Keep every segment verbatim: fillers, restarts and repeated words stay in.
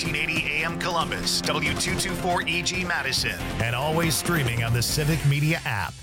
thirteen eighty A M Columbus, W two twenty-four E G Madison, and always streaming on the Civic Media app.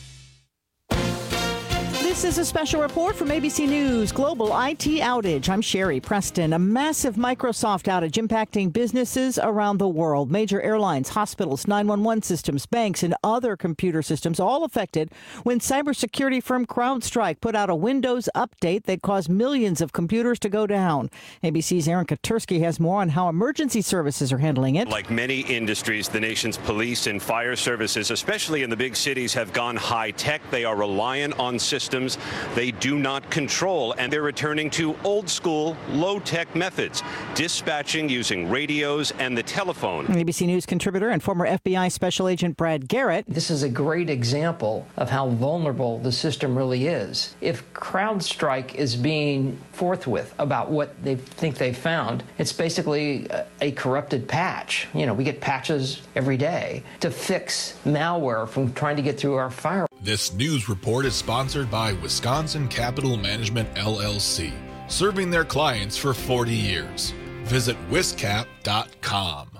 This is a special report from A B C News Global I T Outage. I'm Sherry Preston. A massive Microsoft outage impacting businesses around the world. Major airlines, hospitals, nine one one systems, banks, and other computer systems all affected when cybersecurity firm CrowdStrike put out a Windows update that caused millions of computers to go down. A B C's Aaron Katursky has more on how emergency services are handling it. Like many industries, the nation's police and fire services, especially in the big cities, have gone high-tech. They are reliant on systems they do not control, and they're returning to old-school, low-tech methods, dispatching using radios and the telephone. A B C News contributor and former F B I Special Agent Brad Garrett. This is a great example of how vulnerable the system really is. If CrowdStrike is being forthwith about what they think they found, it's basically a, a corrupted patch. You know, we get patches every day to fix malware from trying to get through our firewall. This news report is sponsored by Wisconsin Capital Management, L L C, serving their clients for forty years. Visit wiscap dot com.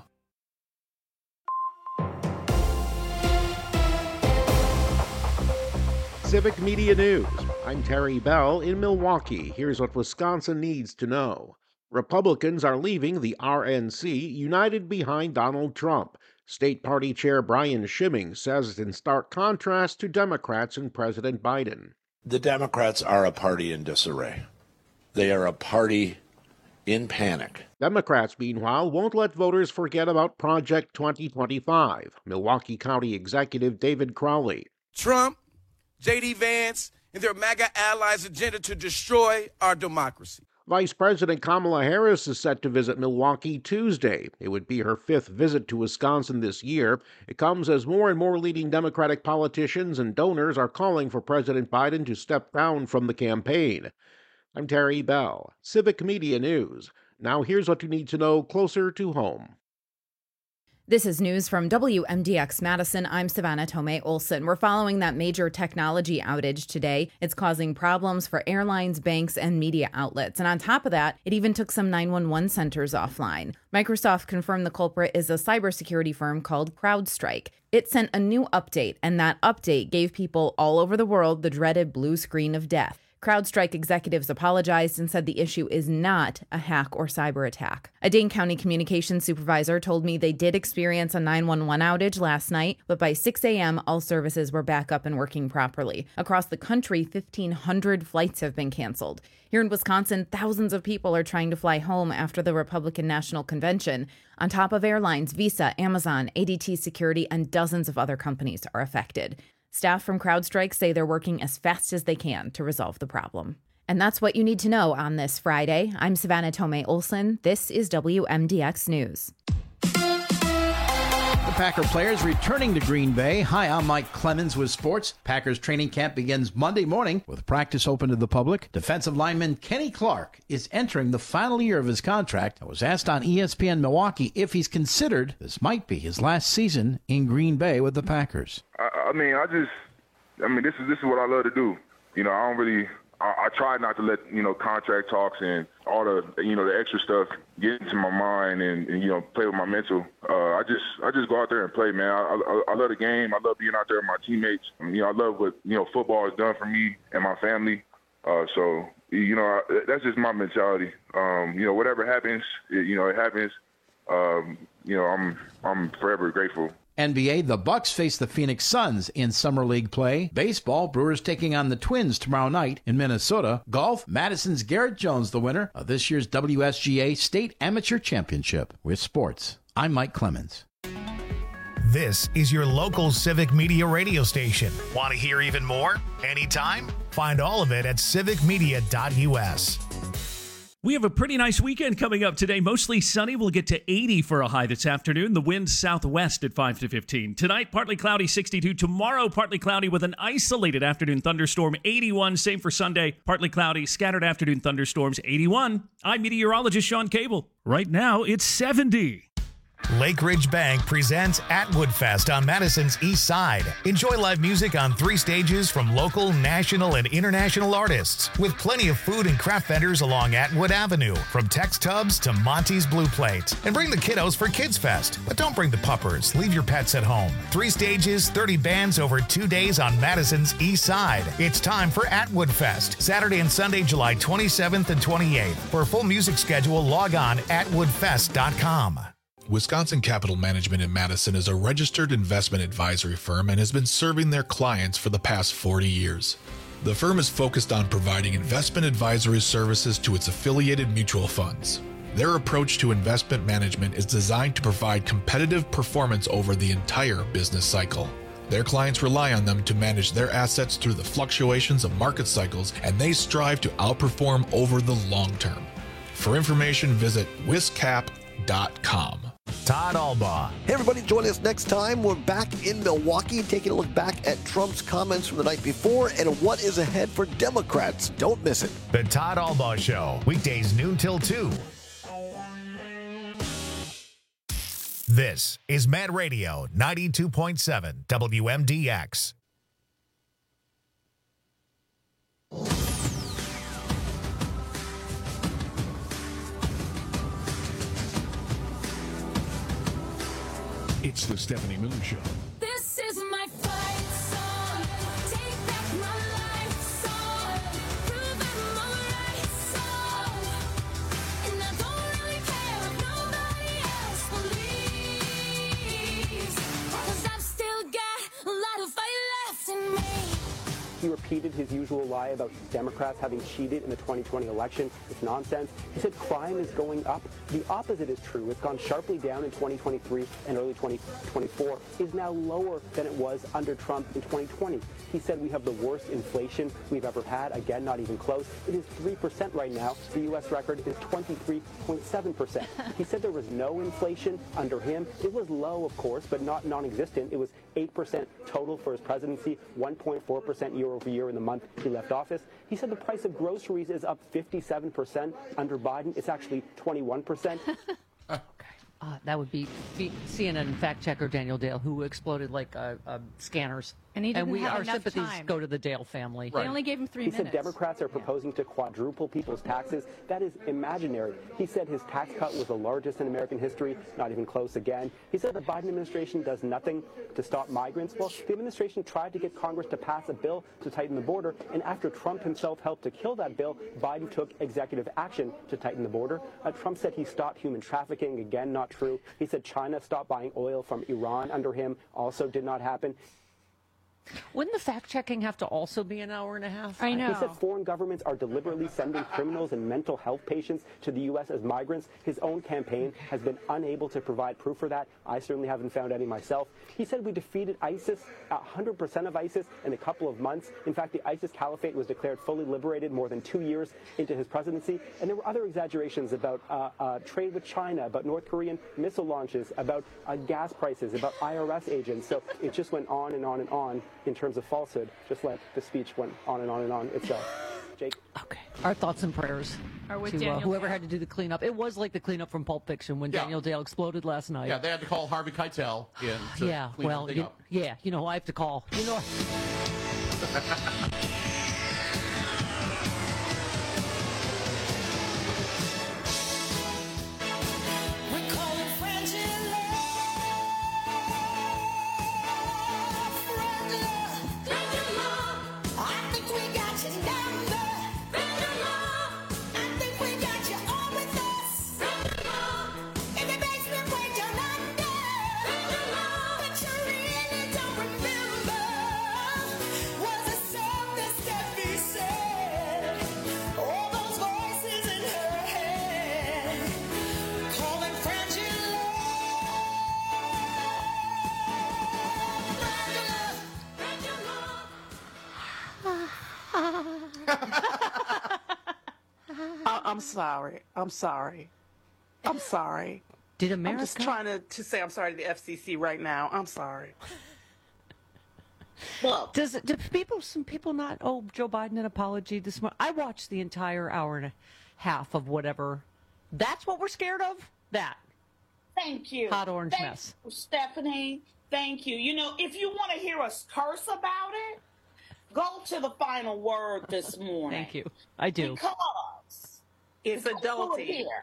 Civic Media News. I'm Terry Bell in Milwaukee. Here's what Wisconsin needs to know. Republicans are leaving the R N C united behind Donald Trump. State Party Chair Brian Schimming says it's in stark contrast to Democrats and President Biden. The Democrats are a party in disarray. They are a party in panic. Democrats, meanwhile, won't let voters forget about Project twenty twenty-five. Milwaukee County Executive David Crowley. Trump, J D. Vance, and their MAGA allies' agenda to destroy our democracy. Vice President Kamala Harris is set to visit Milwaukee Tuesday. It would be her fifth visit to Wisconsin this year. It comes as more and more leading Democratic politicians and donors are calling for President Biden to step down from the campaign. I'm Terry Bell, Civic Media News. Now here's what you need to know closer to home. This is news from W M D X Madison. I'm Savannah Tomei Olson. We're following that major technology outage today. It's causing problems for airlines, banks, and media outlets. And on top of that, it even took some nine one one centers offline. Microsoft confirmed the culprit is a cybersecurity firm called CrowdStrike. It sent a new update, and that update gave people all over the world the dreaded blue screen of death. CrowdStrike executives apologized and said the issue is not a hack or cyber attack. A Dane County communications supervisor told me they did experience a nine one one outage last night, but by six a.m., all services were back up and working properly. Across the country, fifteen hundred flights have been canceled. Here in Wisconsin, thousands of people are trying to fly home after the Republican National Convention. On top of airlines, Visa, Amazon, A D T Security, and dozens of other companies are affected. Staff from CrowdStrike say they're working as fast as they can to resolve the problem. And that's what you need to know on this Friday. I'm Savannah Tomei Olson. This is W M D X News. The Packer players returning to Green Bay. Hi, I'm Mike Clemens with sports. Packers training camp begins Monday morning with practice open to the public. Defensive lineman Kenny Clark is entering the final year of his contract and was asked on E S P N Milwaukee if he's considered this might be his last season in Green Bay with the Packers. I, I mean, I just, I mean, this is this is what I love to do. You know, I don't really, I, I try not to let, you know, contract talks and all the, you know, the extra stuff get into my mind and, and you know, play with my mental. Uh, I just, I just go out there and play, man. I, I, I love the game. I love being out there with my teammates. You know, I love what, you know, football has done for me and my family. Uh, so, you know, I, that's just my mentality. Um, you know, whatever happens, it, you know, it happens. Um, you know, I'm, I'm forever grateful. N B A, the Bucks face the Phoenix Suns in Summer League play. Baseball, Brewers taking on the Twins tomorrow night in Minnesota. Golf, Madison's Garrett Jones, the winner of this year's W S G A State Amateur Championship. With sports, I'm Mike Clemens. This is your local Civic Media radio station. Want to hear even more? Anytime? Find all of it at civic media dot u s. We have a pretty nice weekend coming up today. Mostly sunny. We'll get to eighty for a high this afternoon. The wind southwest at five to fifteen. Tonight, partly cloudy, sixty-two. Tomorrow, partly cloudy with an isolated afternoon thunderstorm, eighty-one. Same for Sunday. Partly cloudy, scattered afternoon thunderstorms, eighty-one. I'm meteorologist Sean Cable. Right now, it's seventy. Lake Ridge Bank presents Atwood Fest on Madison's East Side. Enjoy live music on three stages from local, national, and international artists, with plenty of food and craft vendors along Atwood Avenue, from Tex Tubs to Monty's Blue Plate. And bring the kiddos for Kids Fest, but don't bring the puppers. Leave your pets at home. Three stages, thirty bands over two days on Madison's East Side. It's time for Atwood Fest, Saturday and Sunday, July twenty-seventh and twenty-eighth. For a full music schedule, log on atwood fest dot com. Wisconsin Capital Management in Madison is a registered investment advisory firm and has been serving their clients for the past forty years. The firm is focused on providing investment advisory services to its affiliated mutual funds. Their approach to investment management is designed to provide competitive performance over the entire business cycle. Their clients rely on them to manage their assets through the fluctuations of market cycles, and they strive to outperform over the long term. For information, visit wiscap dot com. Todd Albaugh. Hey, everybody, join us next time. We're back in Milwaukee, taking a look back at Trump's comments from the night before and what is ahead for Democrats. Don't miss it. The Todd Albaugh Show, weekdays noon till two. This is Mad Radio ninety-two point seven W M D X. It's the Stephanie Moon Show. This is my fight song. Take back my life song. Prove I'm alright song. And I don't really care if nobody else believes. Cause I've still got a lot of fight left in me. He repeated his usual lie about Democrats having cheated in the twenty twenty election. It's nonsense. He said crime is going up. The opposite is true. It's gone sharply down in twenty twenty-three and early twenty twenty-four. Is now lower than it was under Trump in twenty twenty. He said we have the worst inflation we've ever had. Again, not even close. It is three percent right now. The U S record is twenty-three point seven percent. He said there was no inflation under him. It was low, of course, but not non-existent. It was eight percent total for his presidency, one point four percent year over year in the month he left office. He said the price of groceries is up fifty-seven percent under Biden. It's actually twenty-one percent. Uh, that would be, be C N N fact checker Daniel Dale, who exploded like uh, uh, scanners. And he didn't and we, have our enough sympathies time. go to the Dale family. They only gave him three he minutes. He said Democrats are proposing to quadruple people's taxes. That is imaginary. He said his tax cut was the largest in American history, not even close again. He said the Biden administration does nothing to stop migrants. Well, the administration tried to get Congress to pass a bill to tighten the border, and after Trump himself helped to kill that bill, Biden took executive action to tighten the border. Uh, Trump said he stopped human trafficking. Again, not true. He said China stopped buying oil from Iran under him. Also did not happen. Wouldn't the fact-checking have to also be an hour and a half? I know. He said foreign governments are deliberately sending criminals and mental health patients to the U S as migrants. His own campaign has been unable to provide proof for that. I certainly haven't found any myself. He said we defeated ISIS, one hundred percent of ISIS, in a couple of months. In fact, the ISIS caliphate was declared fully liberated more than two years into his presidency. And there were other exaggerations about uh, uh, trade with China, about North Korean missile launches, about uh, gas prices, about I R S agents. So it just went on and on and on in terms of falsehood, just like the speech went on and on and on itself. Jake? Okay. Our thoughts and prayers Are with to uh, Daniel whoever Dale. had to do the cleanup. It was like the cleanup from Pulp Fiction when Yeah. Daniel Dale exploded last night. Yeah, they had to call Harvey Keitel in to yeah, clean well, everything you, up. yeah, you know, I have to call. You know. I, I'm sorry. I'm sorry. I'm sorry. Did America? I'm just trying to, to say I'm sorry to the F C C right now. I'm sorry. Well, does it, do people some people not owe Joe Biden an apology this morning? I watched the entire hour and a half of whatever. That's what we're scared of. That. Thank you. Hot orange Thank mess. you, Stephanie. Thank you. You know, if you want to hear us curse about it, go to the final word this morning. Thank you. I do. Because It's because adulty. we're here.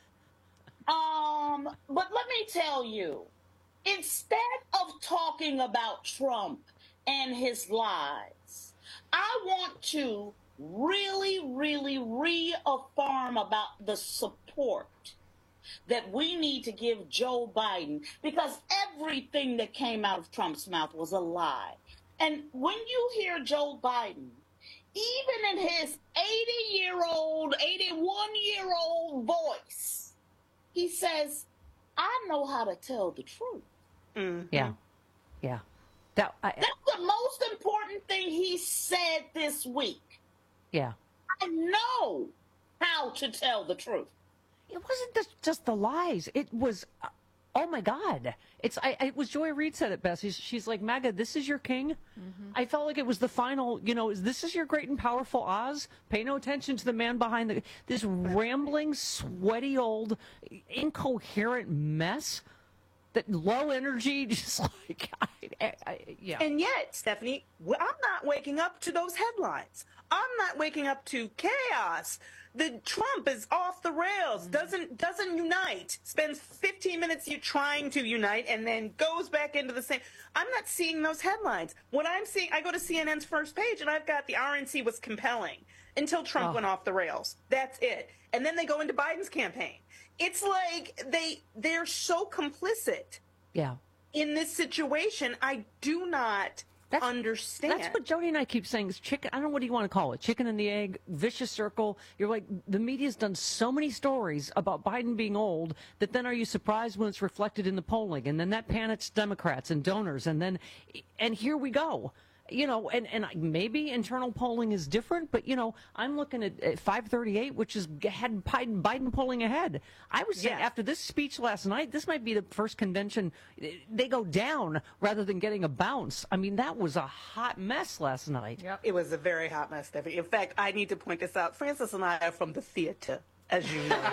Um, but let me tell you, instead of talking about Trump and his lies, I want to really, really reaffirm about the support that we need to give Joe Biden, because everything that came out of Trump's mouth was a lie. And when you hear Joe Biden, even in his eighty-year-old, eighty-one-year-old voice, he says, I know how to tell the truth. Yeah. Yeah. That, I, That's the most important thing he said this week. yeah. I know how to tell the truth. It wasn't just, just the lies. It was, uh, oh my God. It's, I, it was Joy Reid said it best. She's, she's like, MAGA, this is your king. I felt like it was the final, you know, this is your great and powerful Oz. Pay no attention to the man behind the, this rambling, sweaty old, incoherent mess. That low energy, just like, I, I, I, yeah. And yet, Stephanie, w- I'm not waking up to those headlines. I'm not waking up to chaos. The Trump is off the rails, doesn't doesn't unite, spends fifteen minutes you trying to unite, and then goes back into the same. I'm not seeing those headlines. What I'm seeing, I go to C N N's first page, and I've got the R N C was compelling until Trump Oh. went off the rails. That's it. And then they go into Biden's campaign. It's like they they're so complicit Yeah. in this situation. I do not understand. That's what Jody and I keep saying is chicken. I don't know what do you want to call it. Chicken and the egg, vicious circle. You're like, the media's done so many stories about Biden being old that then are you surprised when it's reflected in the polling? And then that panics Democrats and donors. And then, and here we go. You know, and, and maybe internal polling is different, but, you know, I'm looking at, at five thirty-eight, which is had Biden, Biden polling ahead. I was saying Yeah. after this speech last night, this might be the first convention they go down rather than getting a bounce. I mean, that was a hot mess last night. Yep. It was a very hot mess, Stephanie. In fact, I need to point this out. Francis and I are from the theater, as you know.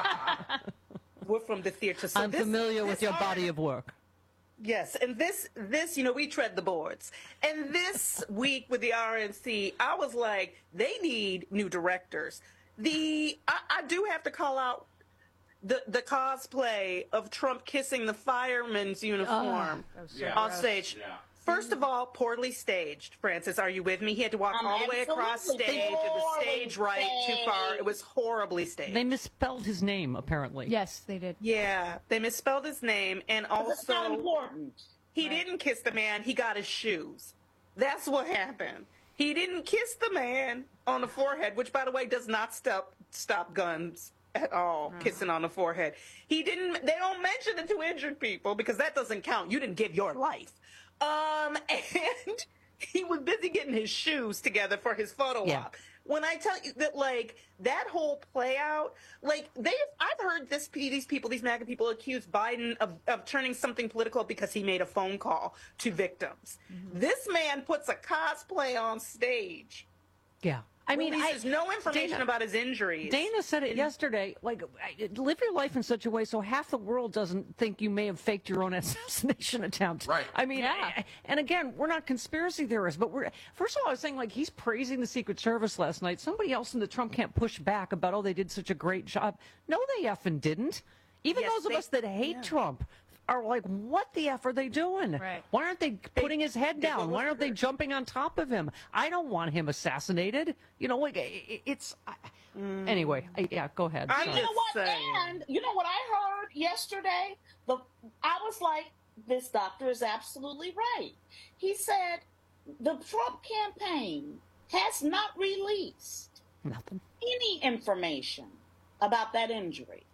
We're from the theater. So I'm this- familiar with this your are- body of work. Yes, and this, this, you know, we tread the boards. And this week with the R N C, I was like, they need new directors. The, I, I do have to call out the the cosplay of Trump kissing the fireman's uniform that was so on gross. stage. Yeah. First of all, poorly staged. Francis, are you with me? He had to walk I'm all the way across absolutely stage. It was stage right too far. It was horribly staged. They misspelled his name, apparently. Yes, they did. Yeah, they misspelled his name, and But it's not also important. he didn't kiss the man. He got his shoes. That's what happened. He didn't kiss the man on the forehead, which, by the way, does not stop stop guns at all. Kissing on the forehead. He didn't. They don't mention the two injured people because that doesn't count. You didn't give your life. Um, and he was busy getting his shoes together for his photo Yeah. op. When I tell you that, like, that whole play out, like, they've, I've heard this, these people, these MAGA people accuse Biden of, of turning something political because he made a phone call to victims. This man puts a cosplay on stage. Yeah. I mean, releases I, no information Dana- about his injuries. Dana said it yesterday. Like, I- live your life in such a way so half the world doesn't think you may have faked your own assassination attempt. Right. I mean, I- and again, we're not conspiracy theorists, but we're. First of all, I was saying like he's praising the Secret Service last night. Somebody else in the Trump camp pushed back about, oh, they did such a great job. No, they effing didn't. Even Yes, those of they- us that hate yeah. Trump are like, what the F are they doing? Right. Why aren't they putting his head they- down? Why aren't they jumping on top of him? I don't want him assassinated. You know, like, i- i- it's. I, Anyway, I, yeah, go ahead. I'm Sorry. You know what? saying. And you know what I heard yesterday? The I was like, this doctor is absolutely right. He said the Trump campaign has not released Nothing. any information about that injury.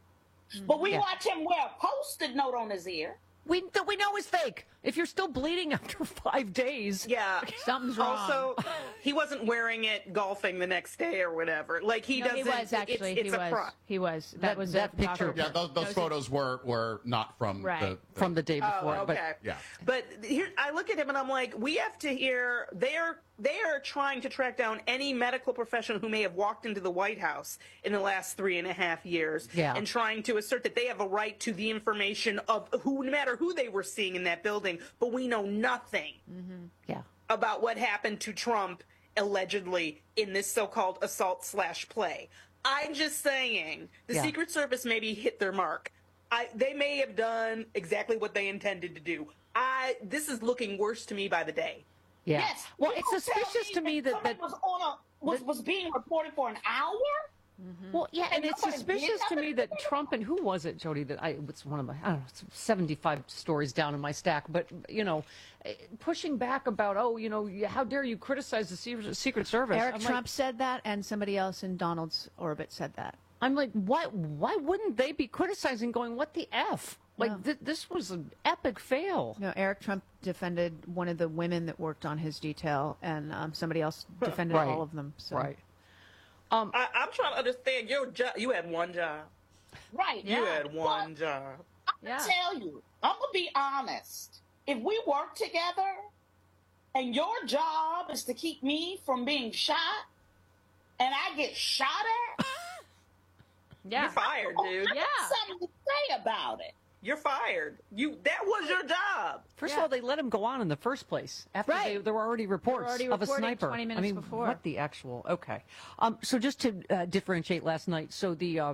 But we Yeah. watch him wear a post-it note on his ear. We th- we know it's fake. If you're still bleeding after five days, Yeah. Something's wrong. Also, he wasn't wearing it golfing the next day or whatever. Like he No, doesn't. he was actually. It's, it's he a was. front. He was. That, That- was that a picture- Yeah, those, those photos were, were not from Right. the, from the day before. Oh, okay. But yeah. But here, I look at him and I'm like, we have to hear. They're they are trying to track down any medical professional who may have walked into the White House in the last three and a half years, Yeah. and trying to assert that they have a right to the information of who, no matter who they were seeing in that building. But we know nothing Yeah. about what happened to Trump allegedly in this so-called assault slash play. I'm just saying the Yeah. Secret Service maybe hit their mark. I, they may have done exactly what they intended to do. I this is looking worse to me by the day. Yeah. Yes. Well, You it's don't tell suspicious to me that, someone that was on a was, was being reported for an hour. Well, yeah, and, And it's nobody did suspicious to nothing me that Trump and who was it, Jody? That I it's one of my I don't know, it's seventy-five stories down in my stack, but you know, eh, pushing back about oh, you know, how dare you criticize the Secret Secret Service? Eric I'm Trump like, said that, and somebody else in Donald's orbit said that. I'm like, why? Why wouldn't they be criticizing? Going, what the f? Like No. th- this was an epic fail. No, Eric Trump defended one of the women that worked on his detail, and um, somebody else defended Right. all of them. So. Right. I, I'm trying to understand your job. You had one job. Right. You yeah. had one job. I'm gonna tell you. I'm gonna be honest. If we work together, and your job is to keep me from being shot, and I get shot at, You're fired, dude. I got something to say about it. You're fired. You that was your job. First of all, they let him go on in the first place after they, there were already reports already of a reported sniper. twenty I minutes mean, before. what the actual? Okay. Um, so just to uh, differentiate last night, so the uh,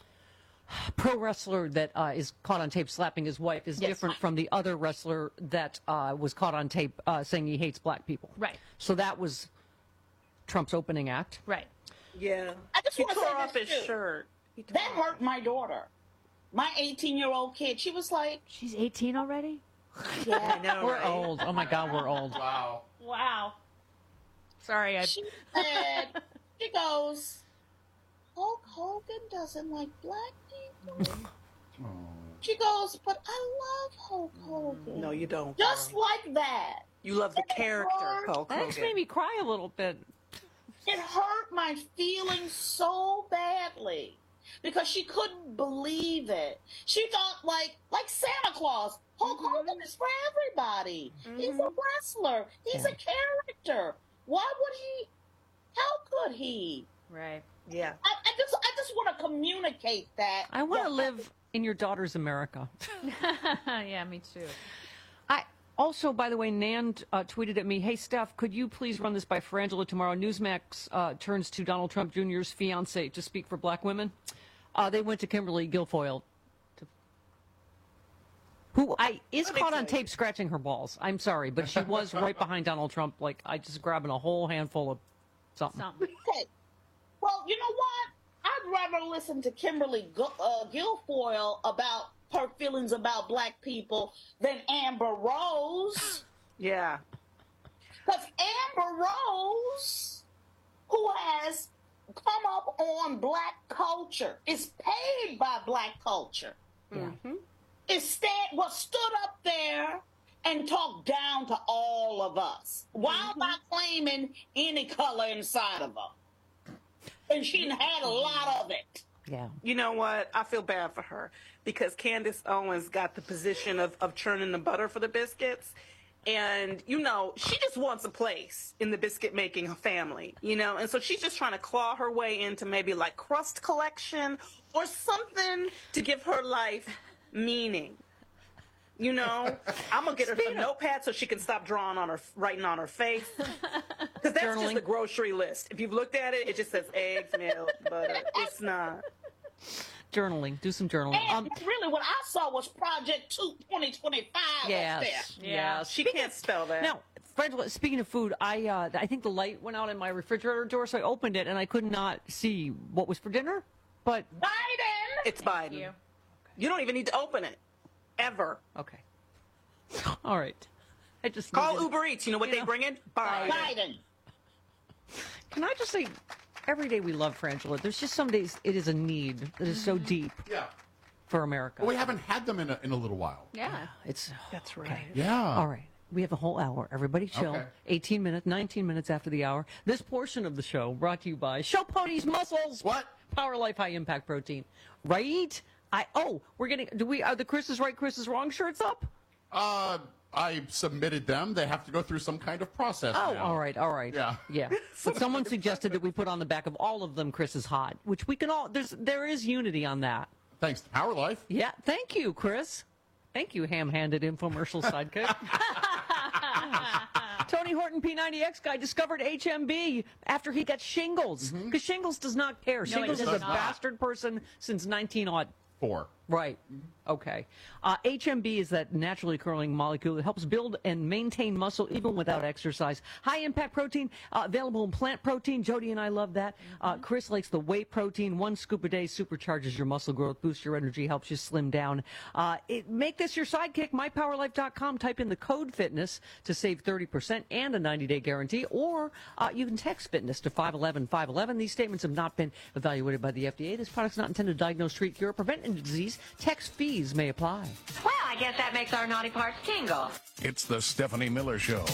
pro wrestler that uh, is caught on tape slapping his wife is Yes. different from the other wrestler that uh, was caught on tape uh, saying he hates black people. Right. So that was Trump's opening act. Right. Yeah. I just He want to tore say off this his too. shirt. That hurt my daughter. My eighteen-year-old kid. She was like, She's eighteen already? "Yeah, I know, We're right? old. Oh my God, we're old. Wow. Wow. Sorry, I. She said, she goes, Hulk Hogan doesn't like black people. She goes, but I love Hulk Hogan. No, you don't. Just like that. You love the character, Hulk That actually Hogan. made me cry a little bit. It hurt my feelings so badly because she couldn't believe it. She thought like like Santa Claus. Hulk Hogan is for everybody. He's a wrestler. He's a character. Why would he? How could he? Right. Yeah. I, I just I just want to communicate that. I want to that- live in your daughter's America. Yeah, me too. I also, by the way, Nan uh, tweeted at me, "Hey Steph, could you please run this by Frangela tomorrow? Newsmax uh, turns to Donald Trump Junior's fiance to speak for black women." Uh, they went to Kimberly Guilfoyle, to, who I is Let me caught tell on you. tape scratching her balls. I'm sorry, but she was right behind Donald Trump, like I just grabbing a whole handful of something. Something. Okay. Well, you know what? I'd rather listen to Kimberly Gu- uh, Guilfoyle about her feelings about black people than Amber Rose. Yeah. Because Amber Rose, who has come up on black culture, is paid by black culture, Mm-hmm. is stand, was stood up there and talked down to all of us while not claiming any color inside of her. And she had a lot of it. Yeah. You know what? I feel bad for her because Candace Owens got the position of, of churning the butter for the biscuits. And, you know, she just wants a place in the biscuit making family, you know, and so she's just trying to claw her way into maybe like crust collection or something to give her life meaning. You know, I'm gonna get her some notepad so she can stop drawing on her, writing on her face. Because that's Journaling. just the grocery list. If you've looked at it, it just says eggs, milk, butter. It's not. Journaling. Do some journaling. And Um, really, what I saw was Project two twenty twenty-five yes. up there. Yeah, Yes. she can't spell that. Now, Frangela, speaking of food, I uh, I think the light went out in my refrigerator door, so I opened it and I could not see what was for dinner. But Biden! It's Biden. You. you don't even need to open it. Ever. okay, all right. I just Call needed- Uber Eats. You know what You they know, bring in? Biden. Biden. Can I just say, every day we love Frangela. There's just some days it is a need that is so deep Yeah. for America. Well, we haven't had them in a, in a little while. Yeah. It's That's right. Yeah. all right. We have a whole hour. Everybody chill. Okay. eighteen minutes, nineteen minutes after the hour. This portion of the show brought to you by Show Ponies Muscles. What? Power Life High Impact Protein. Right? I oh, we're getting do we are the Chris is right, Chris is wrong shirts up? Uh, I submitted them. They have to go through some kind of process. Oh, now. all right, all right. Yeah. Yeah. But someone suggested that we put on the back of all of them, Chris is hot, which we can all, there's, there is unity on that. Thanks to Power Life. Yeah, thank you, Chris. Thank you, ham-handed infomercial sidekick. Tony Horton, P ninety X guy, discovered H M B after he got shingles. Because shingles does not care. No, it Shingles is does a not. bastard person since nineteen oh four. Right. Okay. Uh, H M B is that naturally occurring molecule that helps build and maintain muscle even without exercise. High impact protein, uh, available in plant protein. Jody and I love that. Uh, Chris likes the whey protein. One scoop a day supercharges your muscle growth, boosts your energy, helps you slim down. Uh, it, make this your sidekick. my power life dot com. Type in the code fitness to save thirty percent and a ninety day guarantee. Or uh, you can text fitness to five eleven five eleven. These statements have not been evaluated by the F D A. This product's not intended to diagnose, treat, cure, or prevent any disease. Text fees may apply. Well, I guess that makes our naughty parts tingle. It's the Stephanie Miller Show.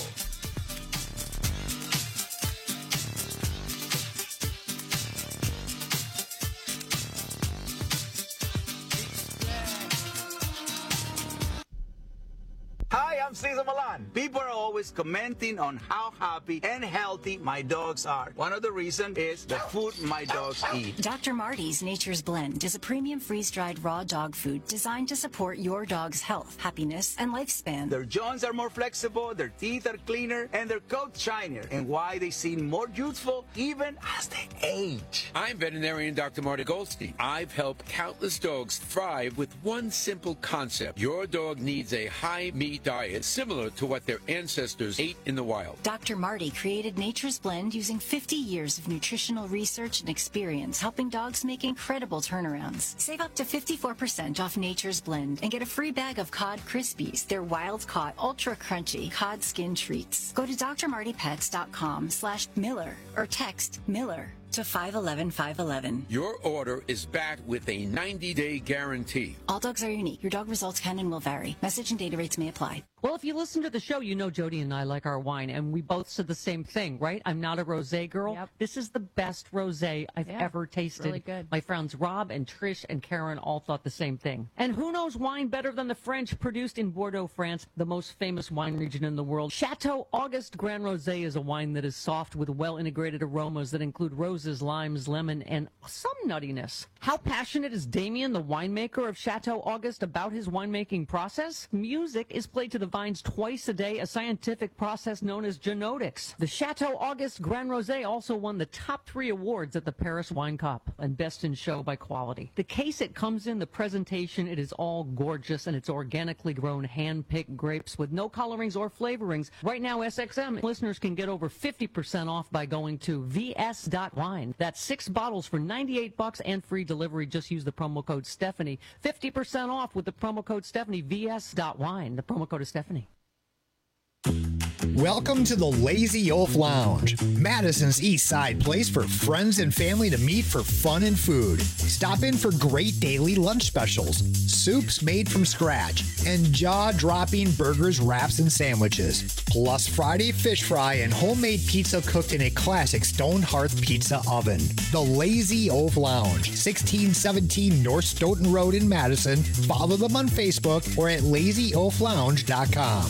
Hi, I'm Cesar Milan. People are always commenting on how happy and healthy my dogs are. One of the reasons is the food my dogs eat. Doctor Marty's Nature's Blend is a premium freeze-dried raw dog food designed to support your dog's health, happiness, and lifespan. Their joints are more flexible, their teeth are cleaner, and their coats shinier. And why they seem more youthful even as they age. I'm veterinarian Doctor Marty Goldstein. I've helped countless dogs thrive with one simple concept. Your dog needs a high-meat diet similar to what their ancestors ate in the wild. Doctor Marty created Nature's Blend using fifty years of nutritional research and experience, helping dogs make incredible turnarounds. Save up to fifty-four percent off Nature's Blend and get a free bag of Cod Krispies, their wild-caught, ultra-crunchy cod skin treats. Go to D R Marty Pets dot com slash Miller or text Miller to five eleven five eleven. Your order is backed with a ninety day guarantee. All dogs are unique. Your dog results can and will vary. Message and data rates may apply. Well, if you listen to the show, you know Jody and I like our wine, and we both said the same thing, right? I'm not a rosé girl. Yep. This is the best rosé I've Yeah, ever tasted. really good. My friends Rob and Trish and Karen all thought the same thing. And who knows wine better than the French, produced in Bordeaux, France, the most famous wine region in the world. Chateau Auguste Grand Rosé is a wine that is soft with well-integrated aromas that include roses, limes, lemon, and some nuttiness. How passionate is Damien, the winemaker of Chateau Auguste, about his winemaking process? Music is played to the vines twice a day, a scientific process known as genotics. The Chateau Auguste Grand Rosé also won the top three awards at the Paris Wine Cup and Best in Show by quality. The case it comes in, the presentation, it is all gorgeous, and it's organically grown, hand-picked grapes with no colorings or flavorings. Right now, S X M listeners can get over fifty percent off by going to V S dot wine. That's six bottles for ninety-eight bucks and free delivery. Just use the promo code Stephanie. fifty percent off with the promo code Stephanie. V S dot wine. The promo code is Stephanie. Welcome to the Lazy Wolf Lounge, Madison's East Side place for friends and family to meet for fun and food. Stop in for great daily lunch specials, soups made from scratch, and jaw-dropping burgers, wraps, and sandwiches. Plus Friday fish fry and homemade pizza cooked in a classic stone hearth pizza oven. The Lazy Wolf Lounge, sixteen seventeen North Stoughton Road in Madison. Follow them on Facebook or at lazy wolf lounge dot com.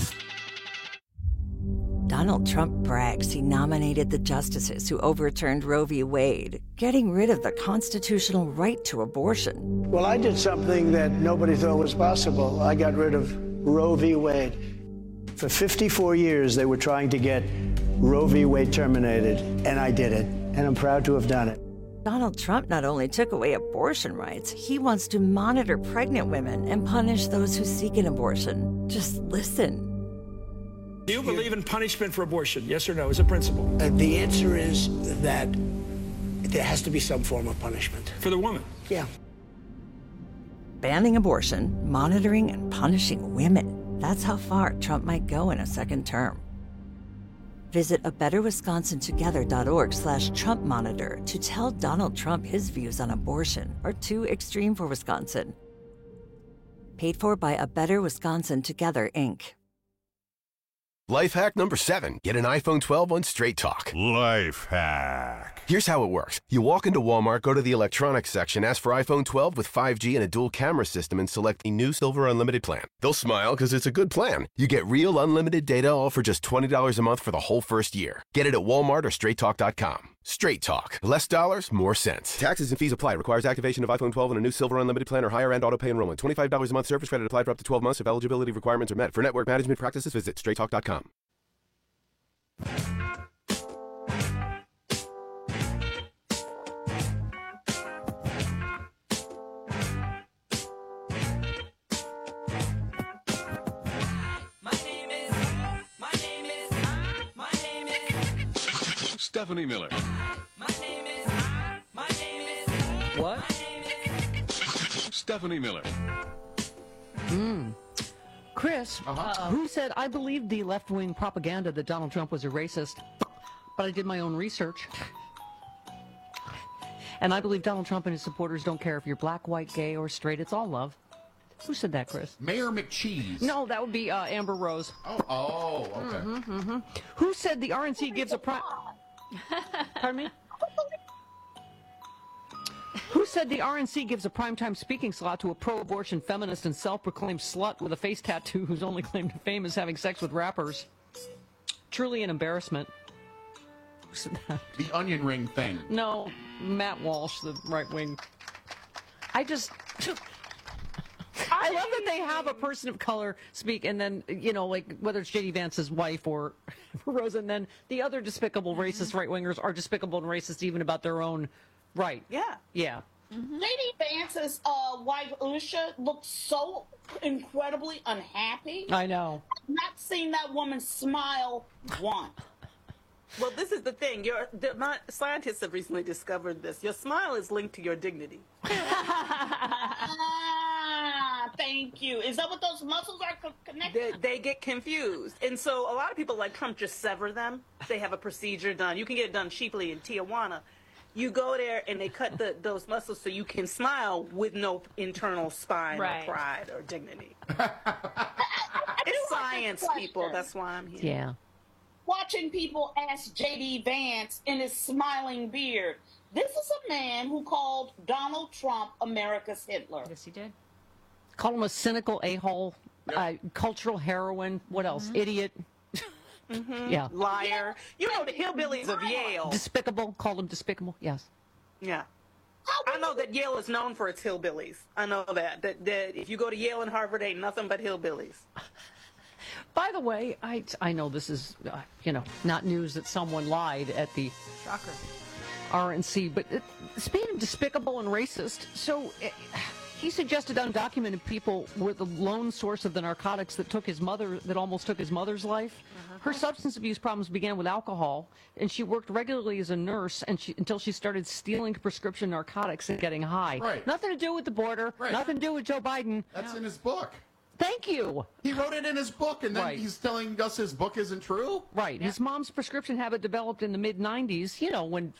Donald Trump brags he nominated the justices who overturned Roe v. Wade, getting rid of the constitutional right to abortion. Well, I did something that nobody thought was possible. I got rid of Roe v. Wade. For fifty-four years, they were trying to get Roe v. Wade terminated, and I did it, and I'm proud to have done it. Donald Trump not only took away abortion rights, he wants to monitor pregnant women and punish those who seek an abortion. Just listen. Do you believe in punishment for abortion? Yes or no, as a principle? Uh, the answer is that there has to be some form of punishment. For the woman? Yeah. Banning abortion, monitoring and punishing women. That's how far Trump might go in a second term. Visit a better wisconsin together dot org slash Trump monitor to tell Donald Trump his views on abortion are too extreme for Wisconsin. Paid for by A Better Wisconsin Together, Incorporated. Life hack number seven. Get an iPhone twelve on Straight Talk. Life hack. Here's how it works. You walk into Walmart, go to the electronics section, ask for iPhone twelve with five G and a dual camera system, and select the new Silver Unlimited plan. They'll smile because it's a good plan. You get real unlimited data all for just twenty dollars a month for the whole first year. Get it at Walmart or straight talk dot com. Straight Talk. Less dollars, more sense. Taxes and fees apply. Requires activation of iPhone twelve and a new Silver Unlimited plan or higher end auto pay enrollment. twenty-five dollars a month service credit applied for up to twelve months if eligibility requirements are met. For network management practices, visit straight talk dot com. Stephanie Miller. What? Stephanie Miller. Hmm. Chris, uh, who said, I believed the left-wing propaganda that Donald Trump was a racist, but I did my own research. And I believe Donald Trump and his supporters don't care if you're black, white, gay, or straight. It's all love. Who said that, Chris? Mayor McCheese. No, that would be uh, Amber Rose. Oh, oh, okay. Mm-hmm, mm-hmm. Who said the R N C gives a prime... Pardon me? Who said the R N C gives a primetime speaking slot to a pro-abortion feminist and self-proclaimed slut with a face tattoo whose only claim to fame is having sex with rappers? Truly an embarrassment. Who said that? The onion ring thing. No, Matt Walsh, the right-wing. I just... I love that they have a person of color speak, and then, you know, like, whether it's J D Vance's wife or Rosa, and then the other despicable racist right-wingers are despicable and racist even about their own right. Yeah. Yeah. J D Vance's uh, wife, Alicia, looked so incredibly unhappy. I know. I've not seen that woman smile once. Well, this is the thing. Your the, my, scientists have recently discovered this. Your smile is linked to your dignity. Ah, thank you. Is that what those muscles are co- connected? They, they get confused. And so a lot of people like Trump just sever them. They have a procedure done. You can get it done cheaply in Tijuana. You go there and they cut the, those muscles so you can smile with no internal spine Right. or pride or dignity. It's science, people. That's why I'm here. Yeah. Watching people ask J D Vance in his smiling beard. This is a man who called Donald Trump America's Hitler. Yes, he did. Call him a cynical a-hole, uh, cultural heroine, what else? Mm-hmm. Idiot. Mm-hmm. Yeah. Liar. You know the hillbillies of Yale. Despicable. Called him despicable. Yes. Yeah. I know that Yale is known for its hillbillies. I know that. That, that if you go to Yale and Harvard, ain't nothing but hillbillies. By the way, I, I know this is, uh, you know, not news that someone lied at the Shocker. R N C, but it, speaking of despicable and racist, so uh, he suggested undocumented people were the lone source of the narcotics that took his mother, that almost took his mother's life. Uh-huh. Her substance abuse problems began with alcohol, and she worked regularly as a nurse and she, until she started stealing prescription narcotics and getting high. Right. Nothing to do with the border, Right. nothing to do with Joe Biden. That's in his book. Thank you. He wrote it in his book, and then Right. he's telling us his book isn't true? Right. His mom's prescription habit developed in the mid nineties, you know, when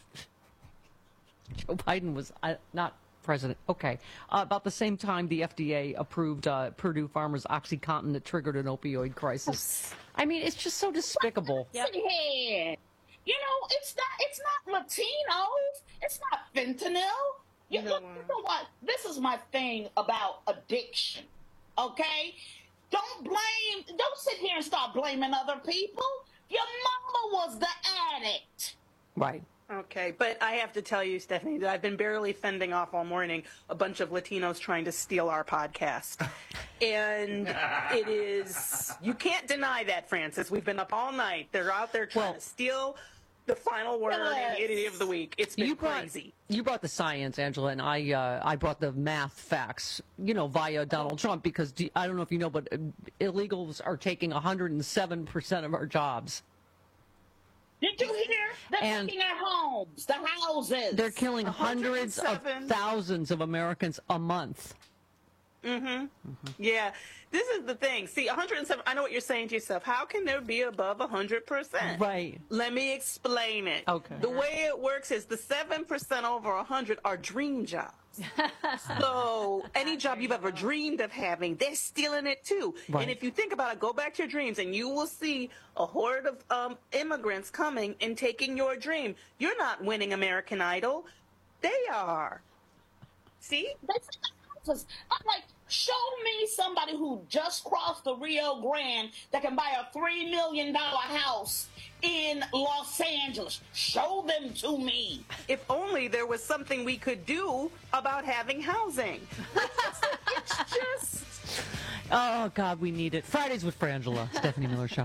Joe Biden was uh, not president. Okay. Uh, about the same time, the F D A approved uh, Purdue Pharma's OxyContin that triggered an opioid crisis. I mean, it's just so despicable. Yep. You know, it's not it's not Latinos. It's not fentanyl. You, look, you know what? This is my thing about addiction. Okay? Don't blame, don't sit here and start blaming other people. Your mama was the addict. Right. Okay, but I have to tell you, Stephanie, that I've been barely fending off all morning a bunch of Latinos trying to steal our podcast. And it is, you can't deny that, Francis. We've been up all night. They're out there trying Well, to steal the final word Yes. and idiot of the week. It's been You brought, crazy. you brought the science, Angela, and I uh, I brought the math facts, you know, via Donald Trump, because do, I don't know if you know, but uh, illegals are taking one hundred seven percent of our jobs. Did you hear? They're And- taking our homes, the houses. They're killing hundreds of one hundred seven. thousands of Americans a month. Mm-hmm. Yeah, this is the thing. See, one hundred seven, I know what you're saying to yourself. How can there be above one hundred percent? Right. Let me explain it. Okay. The way it works is the seven percent over one hundred are dream jobs. So any job you've ever dreamed of having, they're stealing it too. Right. And if you think about it, go back to your dreams and you will see a horde of um, immigrants coming and taking your dream. You're not winning American Idol. They are. See? I'm like, show me somebody who just crossed the Rio Grande that can buy a three million dollars house in Los Angeles. Show them to me. If only there was something we could do about having housing. It's just... Oh, God, we need it. Fridays with Frangela, Stephanie Miller Show.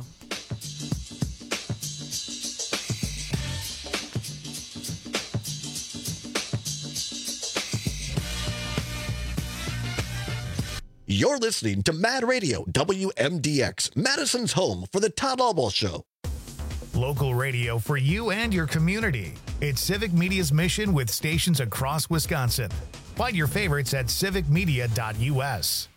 You're listening to Mad Radio, W M D X, Madison's home for the Todd Albaugh Show. Local radio for you and your community. It's Civic Media's mission with stations across Wisconsin. Find your favorites at civic media dot U S.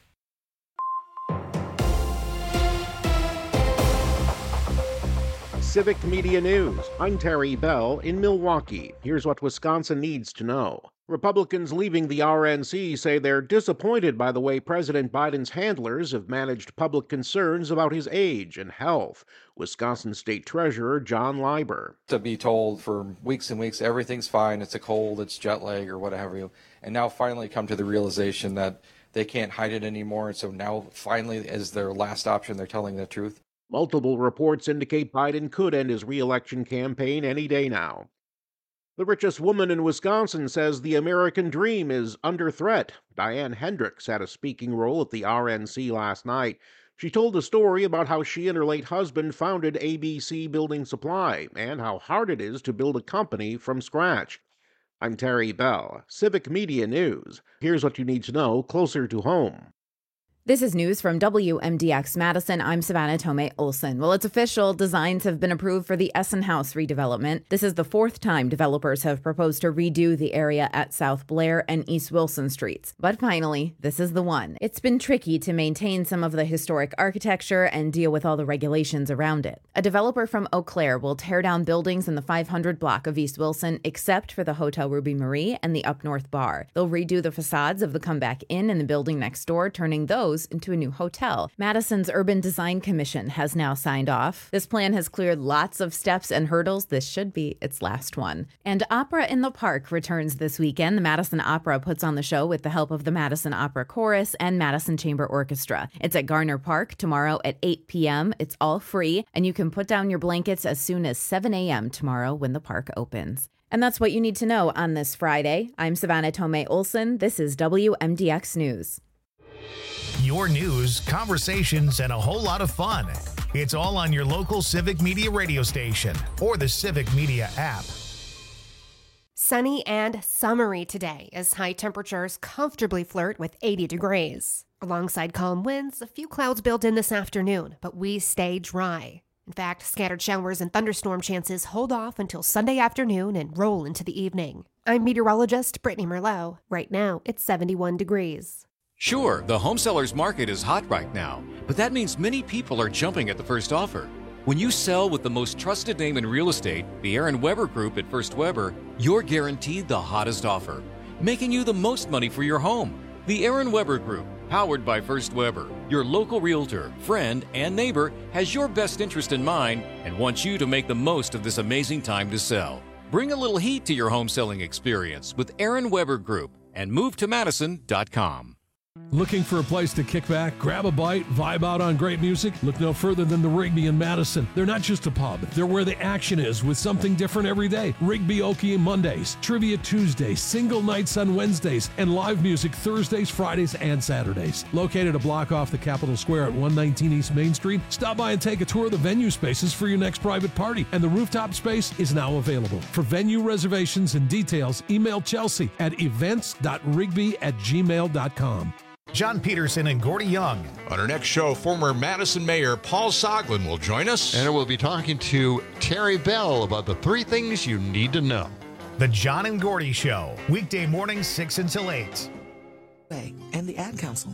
Civic Media News. I'm Terry Bell in Milwaukee. Here's what Wisconsin needs to know. Republicans leaving the R N C say they're disappointed by the way President Biden's handlers have managed public concerns about his age and health. Wisconsin State Treasurer John Leiber. To be told for weeks and weeks everything's fine, it's a cold, it's jet lag or whatever, and now finally come to the realization that they can't hide it anymore, and so now finally as their last option they're telling the truth. Multiple reports indicate Biden could end his re-election campaign any day now. The richest woman in Wisconsin says the American dream is under threat. Diane Hendricks had a speaking role at the R N C last night. She told a story about how she and her late husband founded A B C Building Supply and how hard it is to build a company from scratch. I'm Terry Bell, Civic Media News. Here's what you need to know closer to home. This is news from W M D X Madison. I'm Savannah Tomei Olson. Well, it's official. Designs have been approved for the Essen House redevelopment. This is the fourth time developers have proposed to redo the area at South Blair and East Wilson Streets. But finally, this is the one. It's been tricky to maintain some of the historic architecture and deal with all the regulations around it. A developer from Eau Claire will tear down buildings in the five hundred block of East Wilson, except for the Hotel Ruby Marie and the Up North Bar. They'll redo the facades of the Comeback Inn and the building next door, turning those into a new hotel. Madison's Urban Design Commission has now signed off. This plan has cleared lots of steps and hurdles. This should be its last one. And Opera in the Park returns this weekend. The Madison Opera puts on the show with the help of the Madison Opera Chorus and Madison Chamber Orchestra. It's at Garner Park tomorrow at eight p.m. It's all free, and you can put down your blankets as soon as seven a.m. tomorrow when the park opens. And that's what you need to know on this Friday. I'm Savannah Tomei Olson. This is W M D X News. Your news, conversations, and a whole lot of fun. It's all on your local Civic Media radio station or the Civic Media app. Sunny and summery today as high temperatures comfortably flirt with eighty degrees. Alongside calm winds, a few clouds build in this afternoon, but we stay dry. In fact, scattered showers and thunderstorm chances hold off until Sunday afternoon and roll into the evening. I'm meteorologist Brittany Merlot. Right now, it's seventy-one degrees. Sure, the home seller's market is hot right now, but that means many people are jumping at the first offer. When you sell with the most trusted name in real estate, the Aaron Weber Group at First Weber, you're guaranteed the hottest offer, making you the most money for your home. The Aaron Weber Group, powered by First Weber, your local realtor, friend, and neighbor, has your best interest in mind and wants you to make the most of this amazing time to sell. Bring a little heat to your home selling experience with Aaron Weber Group and move to madison dot com. Looking for a place to kick back, grab a bite, vibe out on great music? Look no further than the Rigby in Madison. They're not just a pub. They're where the action is with something different every day. Rigby Okie Mondays, Trivia Tuesdays, single nights on Wednesdays, and live music Thursdays, Fridays, and Saturdays. Located a block off the Capitol Square at one nineteen East Main Street, stop by and take a tour of the venue spaces for your next private party. And the rooftop space is now available. For venue reservations and details, email Chelsea at events dot rigby at gmail dot com. John Peterson and Gordy Young. On our next show, former Madison Mayor Paul Soglin will join us. And we'll be talking to Terry Bell about the three things you need to know. The John and Gordy Show, weekday mornings six until eight. And the Ad Council.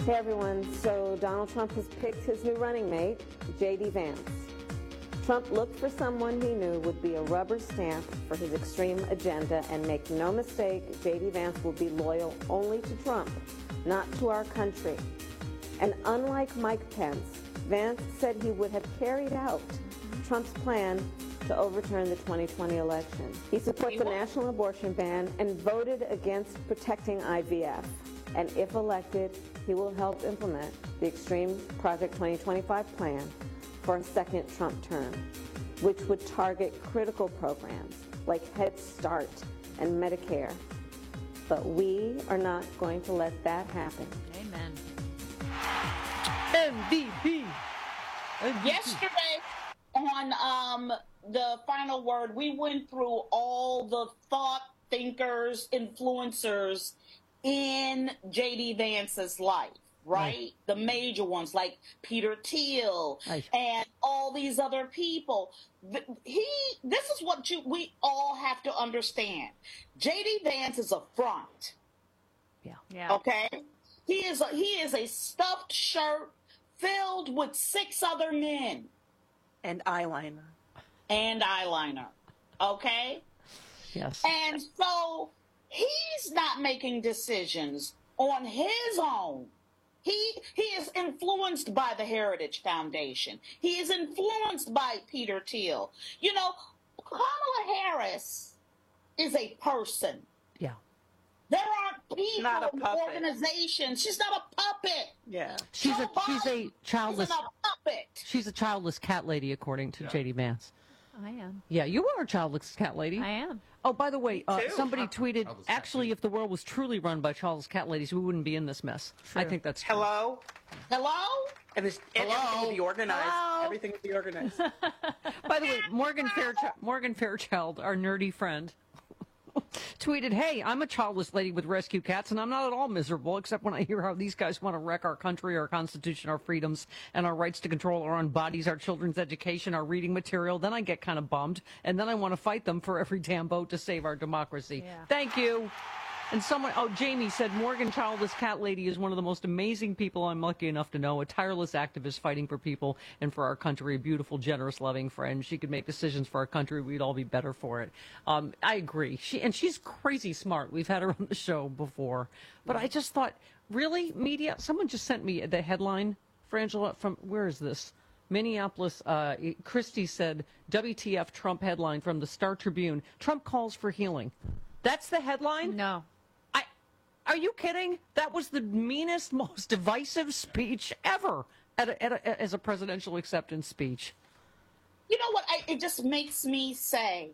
Hey everyone, so Donald Trump has picked his new running mate, J D Vance. Trump looked for someone he knew would be a rubber stamp for his extreme agenda, and make no mistake, J D Vance will be loyal only to Trump, not to our country. And unlike Mike Pence, Vance said he would have carried out Trump's plan to overturn the twenty twenty election. He supports the national abortion ban and voted against protecting I V F. And if elected, he will help implement the Extreme Project twenty twenty-five plan for a second Trump term, which would target critical programs like Head Start and Medicare. But we are not going to let that happen. Amen. M V P. Yesterday on um, the final word, we went through all the thought thinkers, influencers in J D Vance's life, right? right? The major ones like Peter Thiel right. and all these other people. He, this is what you, we all have to understand. J D Vance is a front. Yeah. Yeah. Okay? He is a, he is a stuffed shirt filled with six other men. And eyeliner. And eyeliner. Okay? Yes. And so he's not making decisions on his own. He he is influenced by the Heritage Foundation. He is influenced by Peter Thiel. You know, Kamala Harris is a person. Yeah. There aren't people Not a in puppet. organizations. She's not a puppet. Yeah. She's Joe a she's a Biden childless isn't a puppet. she's a childless cat lady, according to J D Vance. I am. Yeah, you are a childless cat lady. I am. Oh, by the way, uh, too. somebody tweeted, Childless cat actually, if the world was truly run by childless cat ladies, we wouldn't be in this mess. I think that's true. Hello? Hello? And it's, everything Hello? will be organized. Hello? Everything will be organized. By the way, Morgan Fairchild, Morgan Fairchild, our nerdy friend, tweeted, hey, I'm a childless lady with rescue cats, and I'm not at all miserable, except when I hear how these guys want to wreck our country, our Constitution, our freedoms, and our rights to control our own bodies, our children's education, our reading material. Then I get kind of bummed, and then I want to fight them for every damn vote to save our democracy. Yeah. Thank you. And someone, oh, Jamie said, Morgan Childless Cat Lady is one of the most amazing people I'm lucky enough to know. A tireless activist fighting for people and for our country. A beautiful, generous, loving friend. She could make decisions for our country. We'd all be better for it. Um, I agree. She and she's crazy smart. We've had her on the show before. But I just thought, really, media? Someone just sent me the headline, Frangela, from, where is this? Minneapolis, uh, Christie said, W T F Trump headline from the Star Tribune. Trump calls for healing. That's the headline? No. Are you kidding? That was the meanest, most divisive speech ever at a, at a, as a presidential acceptance speech. You know what? I, it just makes me say,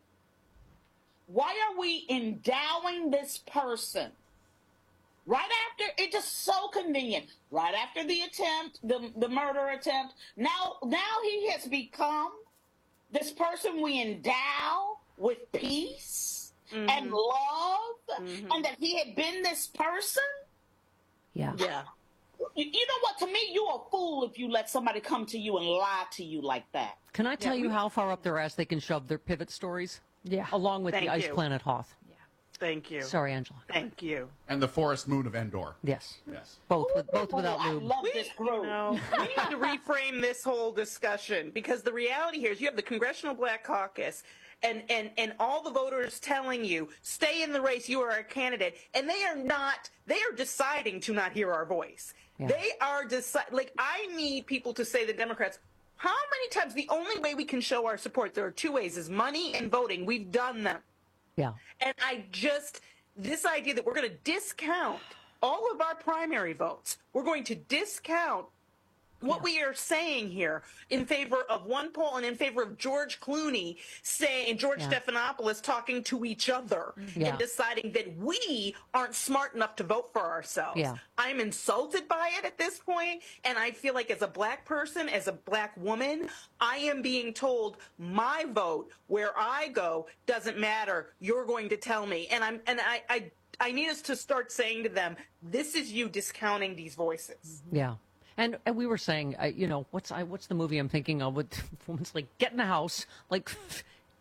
why are we endowing this person right after? It's just so convenient. Right after the attempt, the, the murder attempt. Now, now he has become this person we endow with peace. Mm-hmm. And love, mm-hmm. and that he had been this person. Yeah. Yeah. You, you know what? To me, you're a fool if you let somebody come to you and lie to you like that. Can I tell yeah, you we, how far up their ass they can shove their pivot stories? Yeah. Along with Thank the ice you. planet Hoth. Yeah. Thank you. Sorry, Angela. Thank you. And the forest moon of Endor. Yes. Yes. Both with both without I lube. love this group. No, we need to reframe this whole discussion, because the reality here is you have the Congressional Black Caucus and, and, and all the voters telling you, stay in the race, you are a candidate, and they are not, they are deciding to not hear our voice. Yeah. They are deciding, like, I need people to say, the Democrats, how many times, the only way we can show our support, there are two ways, is money and voting. We've done them. Yeah. And I just, this idea that we're going to discount all of our primary votes, we're going to discount what yeah. we are saying here in favor of one poll and in favor of George Clooney saying, George yeah. Stephanopoulos talking to each other yeah. and deciding that we aren't smart enough to vote for ourselves. Yeah. I'm insulted by it at this point, and I feel like as a black person, as a black woman, I am being told my vote where I go doesn't matter. You're going to tell me. And I'm and I, I I need us to start saying to them, this is you discounting these voices. Yeah. And, and we were saying, uh, you know, what's I what's the movie I'm thinking of? With woman's like, get in the house, like,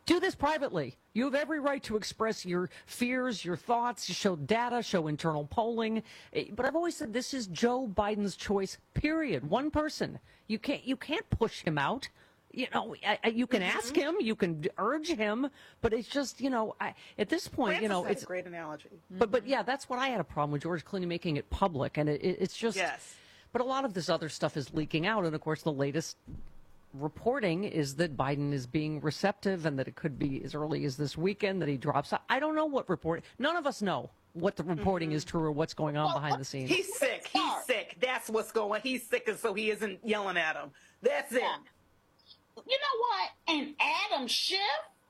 Do this privately. You have every right to express your fears, your thoughts, show data, show internal polling. But I've always said this is Joe Biden's choice, period. One person. You can't, you can't push him out. You know, I, I, you can mm-hmm. ask him, you can urge him, but it's just, you know, I, at this point, Francis you know, had it's a great analogy. But, but yeah, that's what I had a problem with George Clooney making it public. And it, it, it's just, yes. But a lot of this other stuff is leaking out. And of course, the latest reporting is that Biden is being receptive and that it could be as early as this weekend that he drops out. I don't know what report. None of us know what the reporting mm-hmm. is true or what's going on well, behind the scenes. He's sick. He's sick. That's what's going. He's sick, and so he isn't yelling at him. That's it. Yeah. You know what? And Adam Schiff.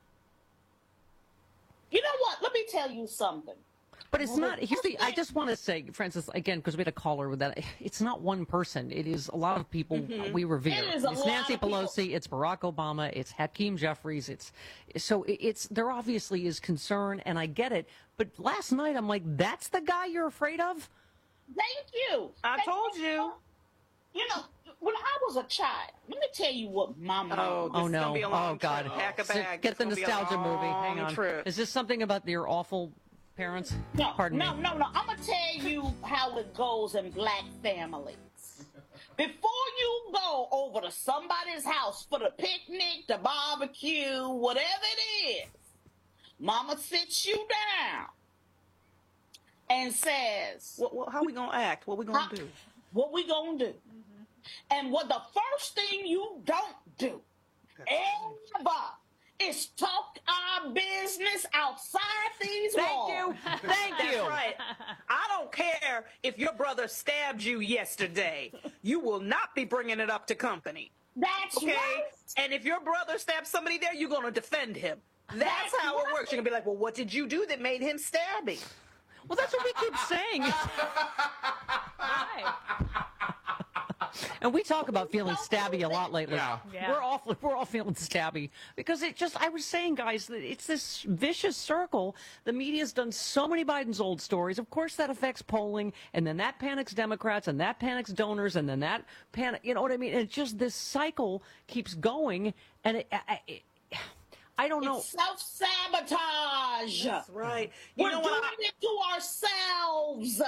You know what? Let me tell you something. But it's not, here's the, I just want to say, Francis, again, because we had a caller with that, it's not one person. It is a lot of people mm-hmm. we revere. It is it's Nancy Pelosi, people. It's Barack Obama, it's Hakeem Jeffries. It's, so it's, there obviously is concern, and I get it. But last night, I'm like, that's the guy you're afraid of? Thank you. I Thank told you. you. You know, when I was a child, let me tell you what my mom. Oh, oh no! Oh God! Pack a So bag. get the nostalgia movie. Hang on. Trip. Is this something about your awful parents? No, Pardon no, me. no, no. I'm gonna tell you how it goes in black families. Before you go over to somebody's house for the picnic, the barbecue, whatever it is, Mama sits you down and says, well, well, "How we gonna act? What we gonna how, do? What we gonna do?" Mm-hmm. And what the first thing you don't do ever is talk our business outside these Thank walls. you. Thank you. That's right. I don't care if your brother stabbed you yesterday. You will not be bringing it up to company. That's okay? right. And if your brother stabbed somebody there, you're going to defend him. That's, That's how right. it works. You're going to be like, well, what did you do that made him stab me? Well, that's what we keep saying. Right. And we talk about feeling stabby a lot lately. Yeah. Yeah. We're all we're all feeling stabby because it just. I was saying, guys, that it's this vicious circle. The media's done so many Biden's old stories. Of course, that affects polling, and then that panics Democrats, and that panics donors, and then that panic. You know what I mean? And it's just this cycle keeps going, and it. it, it I don't know. It's self-sabotage. That's right. You We're know doing what I, it to ourselves.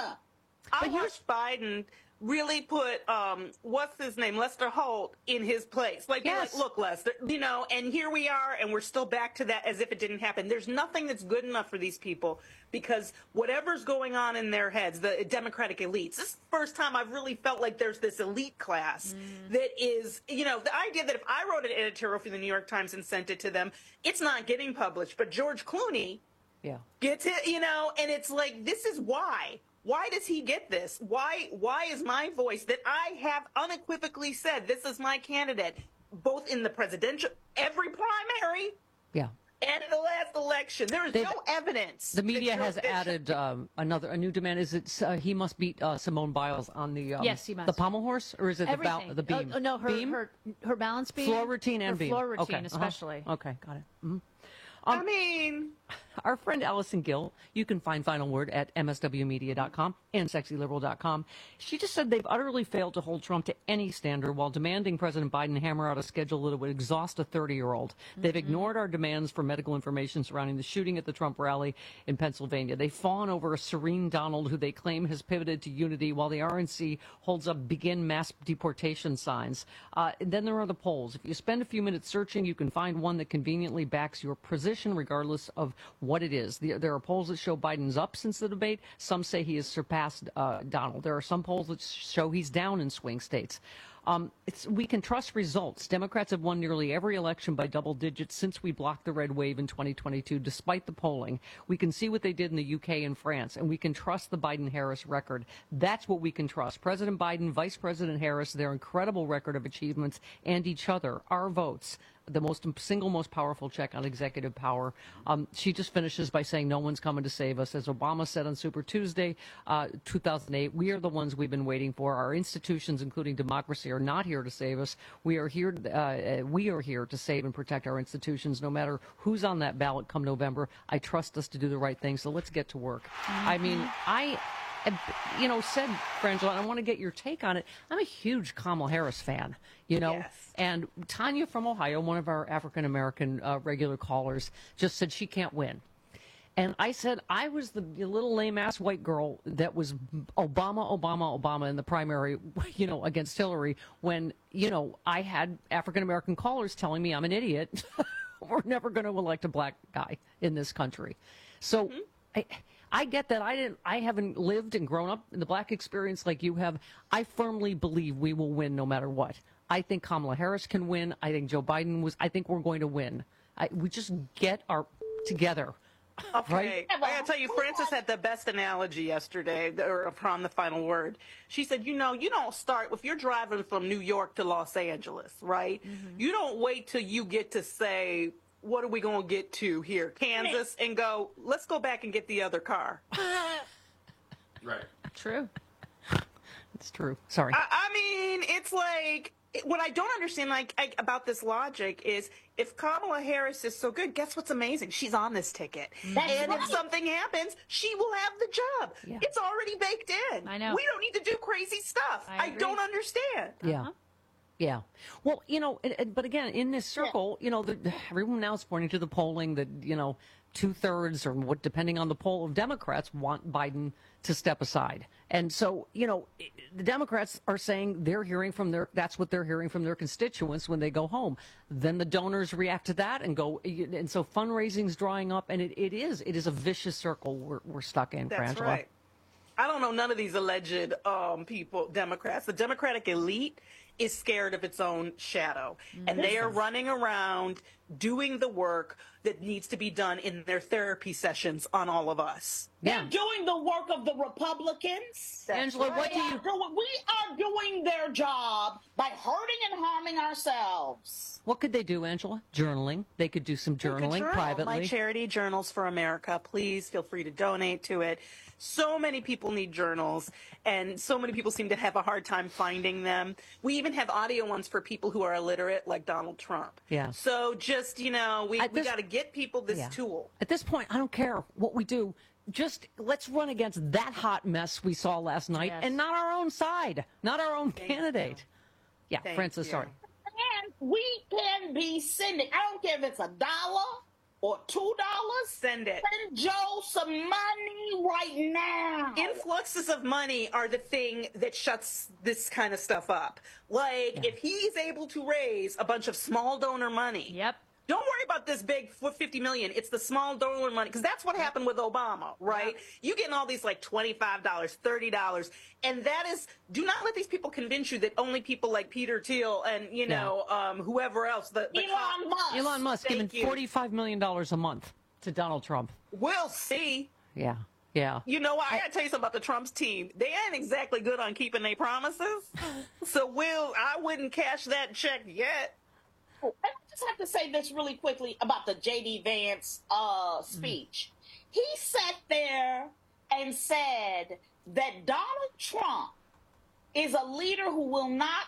I watched Biden really put, um, what's his name, Lester Holt, in his place. Like, Yes. like, look, Lester, you know, and here we are, and we're still back to that as if it didn't happen. There's nothing that's good enough for these people because whatever's going on in their heads, the Democratic elites, this is the first time I've really felt like there's this elite class mm. that is, you know, the idea that if I wrote an editorial for the New York Times and sent it to them, it's not getting published. But George Clooney yeah. gets it, you know, and it's like, this is why. Why does he get this? Why why is my voice that I have unequivocally said this is my candidate, both in the presidential, every primary, yeah, and in the last election? There is They've, no evidence. The media has Bishop, added um, another a new demand. Is it uh, he must beat uh, Simone Biles on the um, yes, he must. the pommel horse, or is it Everything. the, ba- the beam? Oh, no, her, beam? her her balance beam, floor routine, and her beam. floor routine, okay. especially. Uh-huh. Okay, got it. Mm-hmm. Um, I mean, our friend Allison Gill, you can find Final Word at M S W media dot com and sexy liberal dot com. She just said they've utterly failed to hold Trump to any standard while demanding President Biden hammer out a schedule that would exhaust a thirty-year-old. Mm-hmm. They've ignored our demands for medical information surrounding the shooting at the Trump rally in Pennsylvania. They fawn over a serene Donald who they claim has pivoted to unity while the R N C holds up begin mass deportation signs. Uh, and then there are the polls. If you spend a few minutes searching, you can find one that conveniently backs your position regardless of what it is. The, there are polls that show Biden's up since the debate. Some say he has surpassed uh, Donald. There are some polls that show he's down in swing states. Um, it's, we can trust results. Democrats have won nearly every election by double digits since we blocked the red wave in twenty twenty-two, despite the polling. We can see what they did in the U K and France, and we can trust the Biden-Harris record. That's what we can trust. President Biden, Vice President Harris, their incredible record of achievements, and each other, our votes. The most single most powerful check on executive power. Um, she just finishes by saying no one's coming to save us. As Obama said on Super Tuesday, uh, two thousand eight, we are the ones we've been waiting for. Our institutions, including democracy, are not here to save us. We are here. Uh, we are here to save and protect our institutions, no matter who's on that ballot come November. I trust us to do the right thing. So let's get to work. Mm-hmm. I mean, I. and, you know, said, Frangela, and I want to get your take on it. I'm a huge Kamala Harris fan, you know, Yes. and Tanya from Ohio, one of our African American uh, regular callers, just said she can't win. And I said I was the little lame-ass white girl that was Obama, Obama, Obama in the primary, you know, against Hillary when, you know, I had African-American callers telling me I'm an idiot. We're never going to elect a black guy in this country. So mm-hmm. I, I get that. I didn't. I haven't lived and grown up in the black experience like you have. I firmly believe we will win no matter what. I think Kamala Harris can win. I think Joe Biden was. I think we're going to win. I, we just get our together. Okay, right? I gotta tell you, Frances had the best analogy yesterday, or from the final word. She said, you know, you don't start, if you're driving from New York to Los Angeles, right? Mm-hmm. You don't wait till you get to say, what are we going to get to here, Kansas, and go, let's go back and get the other car. Right. True. It's true. Sorry. I, I mean, it's like, what I don't understand like I, about this logic is if Kamala Harris is so good, guess what's amazing? She's on this ticket. That's and right. if something happens, she will have the job. Yeah. It's already baked in. I know. We don't need to do crazy stuff. I I, agree. don't understand. Yeah. Yeah. Well, you know, and, and, but again, in this circle, you know, the, everyone now is pointing to the polling that, you know, two thirds or what, depending on the poll of Democrats want Biden to step aside. And so, you know, the Democrats are saying they're hearing from their, that's what they're hearing from their constituents when they go home. Then the donors react to that and go, and so fundraising's drying up. And it, it is, it is a vicious circle we're, we're stuck in, That's Frangela. right. I don't know none of these alleged um, people, Democrats. The Democratic elite is scared of its own shadow. And they are running around doing the work that needs to be done in their therapy sessions on all of us. They're doing the work of the Republicans. Angela, They what do are you- doing- we are doing their job by hurting and harming ourselves. What could they do, Angela? Journaling. They could do some You can journaling journal. privately. My charity, Journals for America. Please feel free to donate to it. So many people need journals, and so many people seem to have a hard time finding them. We even have audio ones for people who are illiterate, like Donald Trump. Yeah. So just, you know, we, At we this- got to get people this Yeah. tool. At this point, I don't care what we do. Just let's run against that hot mess we saw last night Yes. and not our own side, not our own candidate. Yeah, Thank Francis, you. sorry. And we can be sending, I don't care if it's a dollar or two dollars. Send it. Send Joe some money right now. Influxes of money are the thing that shuts this kind of stuff up. Like, if he's able to raise a bunch of small donor money. Yep. Don't worry about this big fifty million. It's the small donor money, because that's what happened with Obama, right? You getting all these like twenty-five dollars, thirty dollars, and that is, do not let these people convince you that only people like Peter Thiel and, you Yeah. know, um, whoever else. The, the Elon Musk. Elon Musk Thank giving you. forty-five million dollars a month to Donald Trump. We'll see. Yeah, yeah. You know what? I, gotta tell you something about the Trump's team. They ain't exactly good on keeping their promises. So we'll, I wouldn't cash that check yet. Oh, I just have to say this really quickly about the J D Vance uh, speech. He sat there and said that Donald Trump is a leader who will not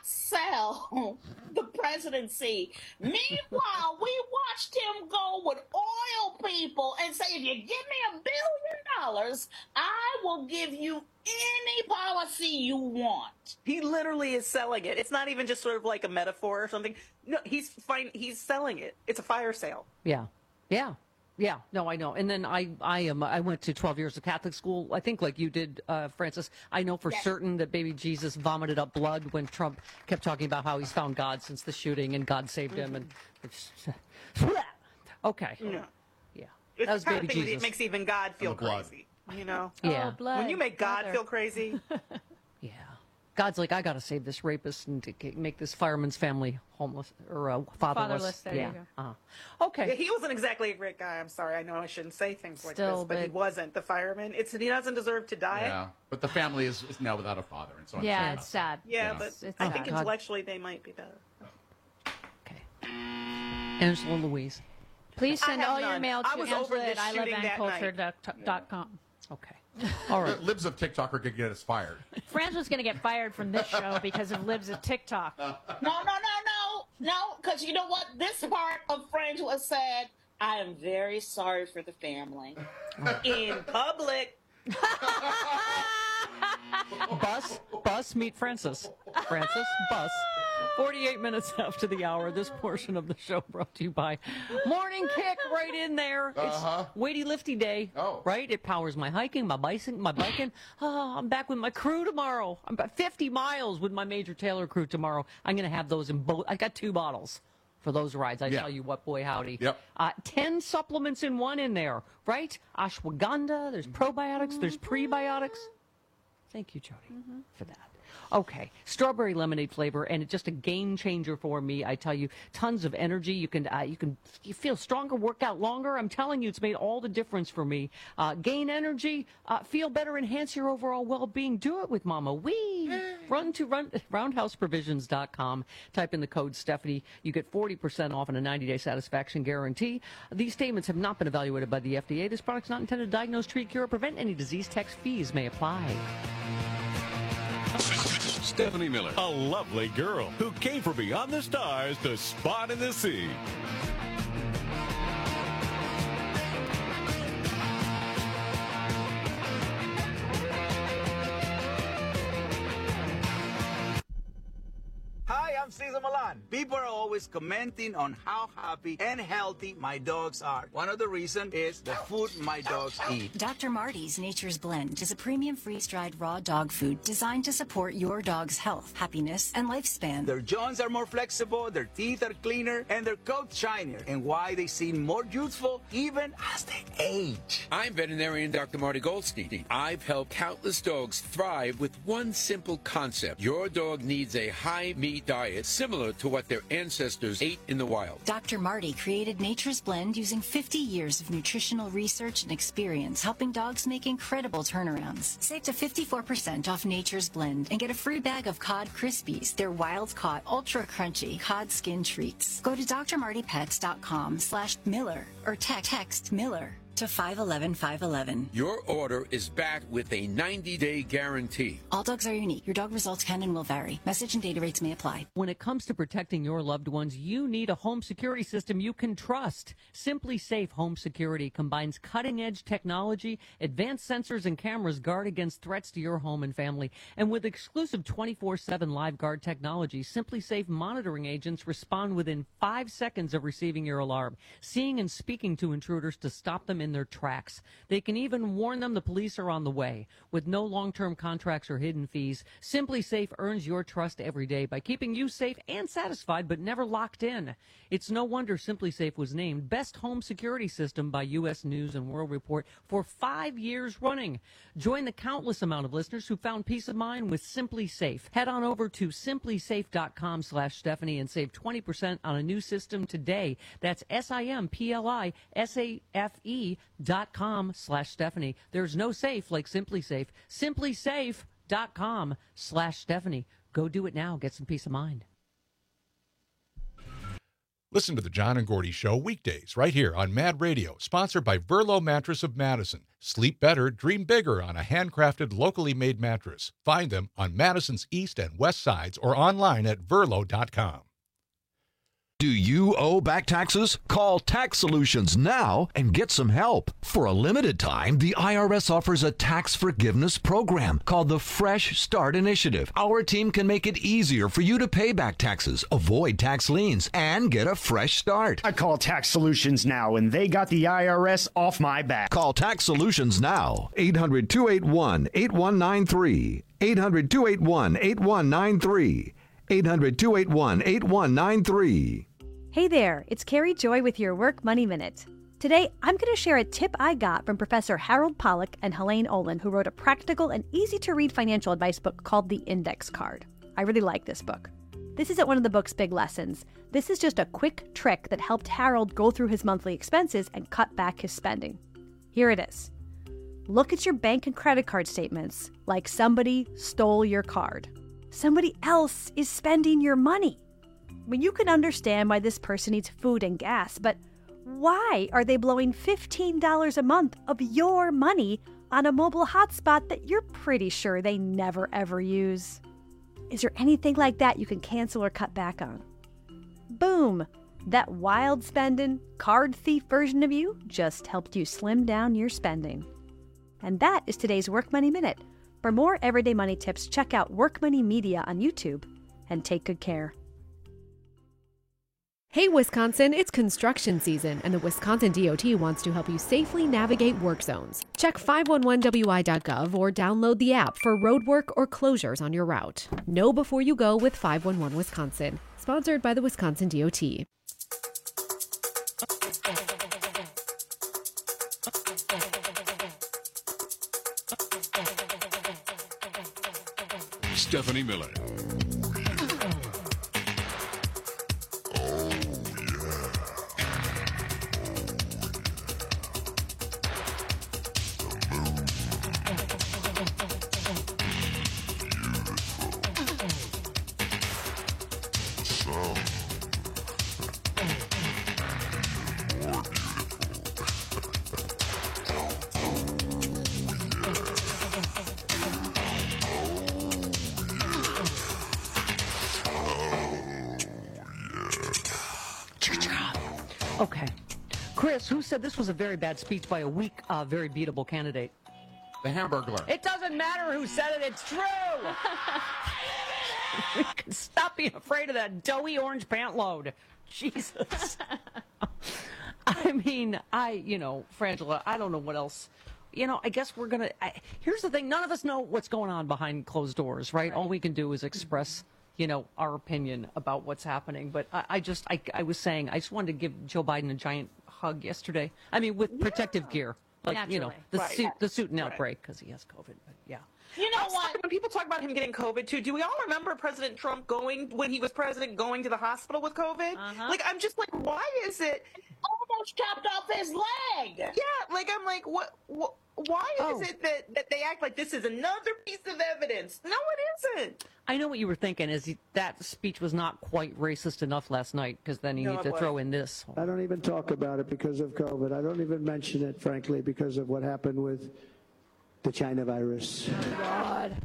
sell the presidency. Meanwhile, we watched him go with oil people and say, if you give me a billion dollars, I will give you any policy you want. He literally is selling it. It's not even just sort of like a metaphor or something. No, he's fine. He's selling it. It's a fire sale. Yeah, yeah, yeah. No, I know. And then I, I am. I went to twelve years of Catholic school. I think, like you did, uh, Francis. I know for Yes. certain that baby Jesus vomited up blood when Trump kept talking about how he's found God since the shooting and God saved him. And it's, okay, Yeah. yeah, It's that was the kind baby of thing Jesus. that makes even God feel And the blood. crazy. You know? Yeah. Oh, blood. When you make God Mother. feel crazy, Yeah, God's like, I got to save this rapist and to g- make this fireman's family homeless or uh, fatherless. Fatherless, there you yeah. go. Uh-huh. Okay. yeah, he wasn't exactly a great guy. I'm sorry. I know I shouldn't say things like Still, this, but, he but- wasn't. The fireman. It's he doesn't deserve to die. Yeah. But the family is, is now without a father, and so I'm Yeah, sad it's about sad. Yeah, Yeah. but It's- it's I sad. think God. intellectually they might be better. Angela Louise. Please I send have all your none. mail I to was over Angela at this I love shooting van that culture night. dot com. Okay. All that. right. Libs of TikTok are going to get us fired. Franz was going to get fired from this show because of libs of TikTok. No, no, no, no, no, because you know what? This part of French was said, I am very sorry for the family. In public. Bus, Bus, meet Francis. Francis, Bus. forty-eight minutes after the hour, this portion of the show brought to you by Morning Kick, right in there. Uh-huh. It's weighty lifty day, Oh. right? It powers my hiking, my bicycling, my biking. Oh, I'm back with my crew tomorrow. I'm about fifty miles with my Major Taylor crew tomorrow. I'm going to have those in both. I got two bottles for those rides. I Yeah. tell you what, boy, howdy. Yep. Uh, ten supplements in one in there, right? Ashwagandha, there's probiotics, there's prebiotics. Thank you, Jody, for that. Okay, strawberry lemonade flavor, and it's just a game changer for me. I tell you, tons of energy. You can, uh, you can, you feel stronger, work out longer. I'm telling you, it's made all the difference for me. Uh, gain energy, uh, feel better, enhance your overall well-being. Do it with Mama Wee. Run to run, roundhouse provisions dot com. Type in the code Stephanie. You get forty percent off and a ninety-day satisfaction guarantee. These statements have not been evaluated by the F D A. This product's not intended to diagnose, treat, cure, or prevent any disease. Tax fees may apply. Stephanie Miller, a lovely girl who came from beyond the stars to spot in the sea. Hi, I'm Cesar Milan. People are always commenting on how happy and healthy my dogs are. One of the reasons is the food my dogs eat. Doctor Marty's Nature's Blend is a premium freeze-dried raw dog food designed to support your dog's health, happiness, and lifespan. Their joints are more flexible, their teeth are cleaner, and their coats shinier, and why they seem more youthful even as they age. I'm veterinarian Doctor Marty Goldstein. I've helped countless dogs thrive with one simple concept. Your dog needs a high-meat diet similar to what their ancestors ate in the wild. Doctor Marty created Nature's Blend using fifty years of nutritional research and experience, helping dogs make incredible turnarounds. Save to fifty-four percent off Nature's Blend and get a free bag of Cod Krispies, their wild-caught, ultra-crunchy cod skin treats. Go to drmartypets.com slash Miller or text, text Miller to five one one five one one. Your order is backed with a ninety-day guarantee. All dogs are unique. Your dog results can and will vary. Message and data rates may apply. When it comes to protecting your loved ones, you need a home security system you can trust. Simply Safe Home Security combines cutting-edge technology, advanced sensors and cameras guard against threats to your home and family. And with exclusive twenty-four seven live guard technology, Simply Safe monitoring agents respond within five seconds of receiving your alarm, seeing and speaking to intruders to stop them in their tracks. They can even warn them the police are on the way. With no long-term contracts or hidden fees, Simply Safe earns your trust every day by keeping you safe and satisfied, but never locked in. It's no wonder Simply Safe was named Best Home Security System by U S News and World Report for five years running. Join the countless amount of listeners who found peace of mind with Simply Safe. Head on over to simply safe dot com slash Stephanie and save twenty percent on a new system today. That's S I M P L I S A F E dot com slash Stephanie. There's no safe like Simply Safe. simply safe dot com slash Stephanie. Go do it now. Get some peace of mind. Listen to the John and Gordy Show weekdays right here on Mad Radio, sponsored by Verlo Mattress of Madison. Sleep better, dream bigger on a handcrafted, locally made mattress. Find them on Madison's east and west sides or online at verlo dot com. Do you owe back taxes? Call Tax Solutions now and get some help. For a limited time, the I R S offers a tax forgiveness program called the Fresh Start Initiative. Our team can make it easier for you to pay back taxes, avoid tax liens, and get a fresh start. I call Tax Solutions now, and they got the I R S off my back. Call Tax Solutions now. eight hundred, two eight one, eight one nine three. eight hundred, two eight one, eight one nine three. eight hundred, two eight one, eight one nine three. Hey there, it's Carrie Joy with your Work Money Minute. Today, I'm going to share a tip I got from Professor Harold Pollack and Helene Olin, who wrote a practical and easy-to-read financial advice book called The Index Card. I really like this book. This isn't one of the book's big lessons. This is just a quick trick that helped Harold go through his monthly expenses and cut back his spending. Here it is. Look at your bank and credit card statements like somebody stole your card. Somebody else is spending your money. I mean, you can understand why this person needs food and gas, but why are they blowing fifteen dollars a month of your money on a mobile hotspot that you're pretty sure they never ever use? Is there anything like that you can cancel or cut back on? Boom! That wild spending, card thief version of you just helped you slim down your spending. And that is today's Work Money Minute. For more everyday money tips, check out Work Money Media on YouTube and take good care. Hey Wisconsin, it's construction season, and the Wisconsin D O T wants to help you safely navigate work zones. Check five one one W I dot gov or download the app for road work or closures on your route. Know before you go with five one one Wisconsin. Sponsored by the Wisconsin D O T. Stephanie Miller. Okay. Chris, who said this was a very bad speech by a weak, uh, very beatable candidate? The Hamburglar. It doesn't matter who said it, it's true! Stop being afraid of that doughy orange pant load. Jesus. I mean, I, you know, Frangela, I don't know what else. You know, I guess we're going to... Here's the thing. None of us know what's going on behind closed doors, right? right. All we can do is express... you know, our opinion about what's happening. But I, I just, I, I was saying, I just wanted to give Joe Biden a giant hug yesterday. I mean, with protective yeah. gear. Like, Naturally. you know, the right. suit, the suit and right. outbreak, because he has COVID. But yeah. You know what? When people talk about him getting COVID, too, do we all remember President Trump going, when he was president, going to the hospital with COVID? Uh-huh. Like, I'm just like, why is it... almost chopped off his leg. Yeah, like, I'm like, what... what why oh. is it that, that they act like this is another piece of evidence? No, it isn't. I know what you were thinking, is he, that speech was not quite racist enough last night, because then he no, needed to throw in this. I don't even talk about it because of COVID. I don't even mention it, frankly, because of what happened with the China virus. Oh, God.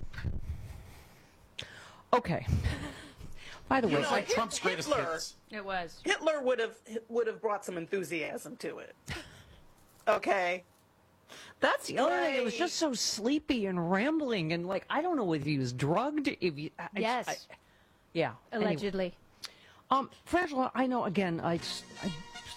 Okay. By the you way, know, like Trump's greatest Hitler, hits. It was. Hitler would have would have brought some enthusiasm to it. Okay. That's the other thing. It was just so sleepy and rambling, and like I don't know if he was drugged. If he, I, yes, I, yeah, allegedly. Anyway. Um, Frangela, I know. Again, I, I,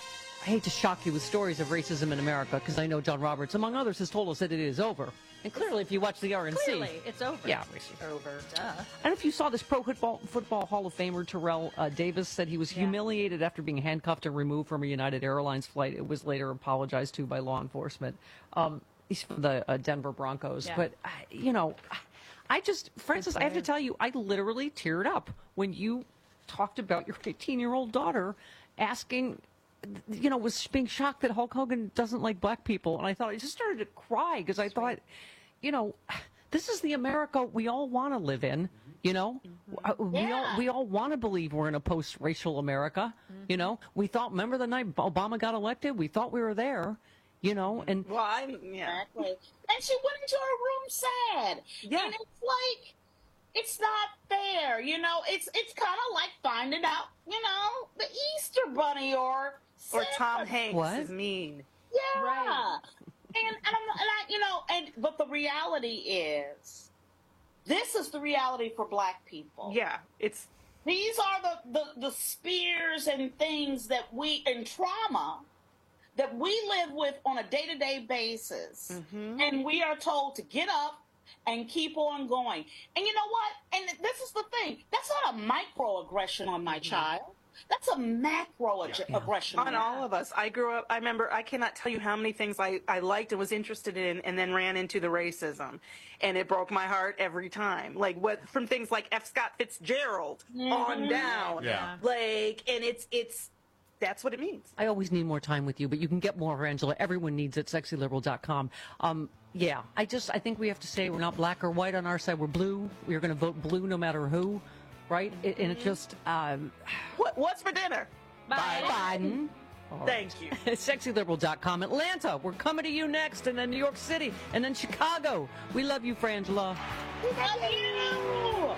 I hate to shock you with stories of racism in America because I know John Roberts, among others, has told us that it is over. And clearly, if you watch the R N C, clearly it's over. Yeah, it's over. Duh. I don't know if you saw this Pro Football, football Hall of Famer Terrell uh, Davis said he was yeah. humiliated after being handcuffed and removed from a United Airlines flight. It was later apologized to by law enforcement. Um, he's from the uh, Denver Broncos, yeah. but uh, you know, I just, Francis, I have to tell you, I literally teared up when you talked about your eighteen-year-old daughter asking. You know, was being shocked that Hulk Hogan doesn't like black people. And I thought, I just started to cry because I thought, you know, this is the America we all want to live in, you know? Mm-hmm. We yeah. all we all want to believe we're in a post-racial America, mm-hmm. you know? We thought, remember the night Obama got elected? We thought we were there, you know? And well, I'm, yeah. Exactly. And she went into her room sad. Yeah. And it's like, it's not fair, you know? It's, it's kind of like finding out, you know, the Easter Bunny or... Or Tom Hanks what? is mean. Yeah. Right. And, and, I'm, and I, you know, and but the reality is, this is the reality for black people. Yeah. It's These are the, the, the spears and things that we, and trauma, that we live with on a day-to-day basis. Mm-hmm. And we are told to get up and keep on going. And you know what? And this is the thing. That's not a microaggression on my mm-hmm. child. That's a macro ag- yeah. aggression. On all of us. I grew up, I remember, I cannot tell you how many things I, I liked and was interested in and then ran into the racism. And it broke my heart every time. Like, what from things like F. Scott Fitzgerald mm-hmm. on down. Yeah. Like, and it's, it's, that's what it means. I always need more time with you, but you can get more of Angela. Everyone needs it, sexy liberal dot com. Um, yeah, I just, I think we have to say we're not black or white on our side. We're blue. We're going to vote blue no matter who. Right? It, and it just... Um, what, what's for dinner? Biden. Biden. Thank you. sexy liberal dot com. Atlanta, we're coming to you next. And then New York City. And then Chicago. We love you, Frangela. We love you.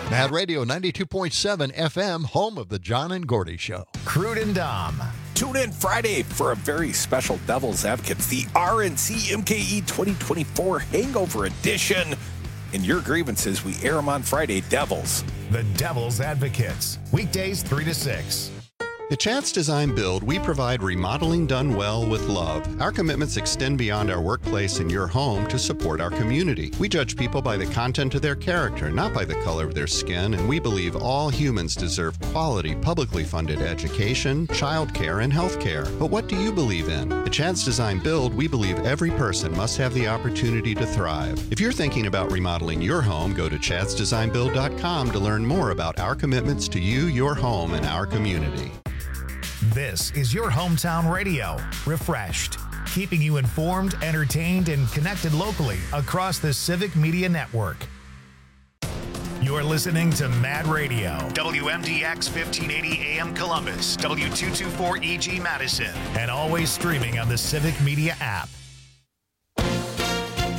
Mad Radio ninety-two point seven F M, home of the John and Gordy Show. Crude and Dom. Tune in Friday for a very special Devil's Advocates, the R N C M K E twenty twenty-four Hangover Edition. And your grievances, we air them on Friday, Devils. The Devil's Advocates, weekdays three to six. At Chance Design Build, we provide remodeling done well with love. Our commitments extend beyond our workplace and your home to support our community. We judge people by the content of their character, not by the color of their skin, and we believe all humans deserve quality, publicly funded education, childcare, and health care. But what do you believe in? At Chance Design Build, we believe every person must have the opportunity to thrive. If you're thinking about remodeling your home, go to chance design build dot com to learn more about our commitments to you, your home, and our community. This is your hometown radio, refreshed, keeping you informed, entertained, and connected locally across the Civic Media Network. You're listening to Mad Radio, W M D X fifteen eighty A M Columbus, W two twenty-four E G Madison, and always streaming on the Civic Media app.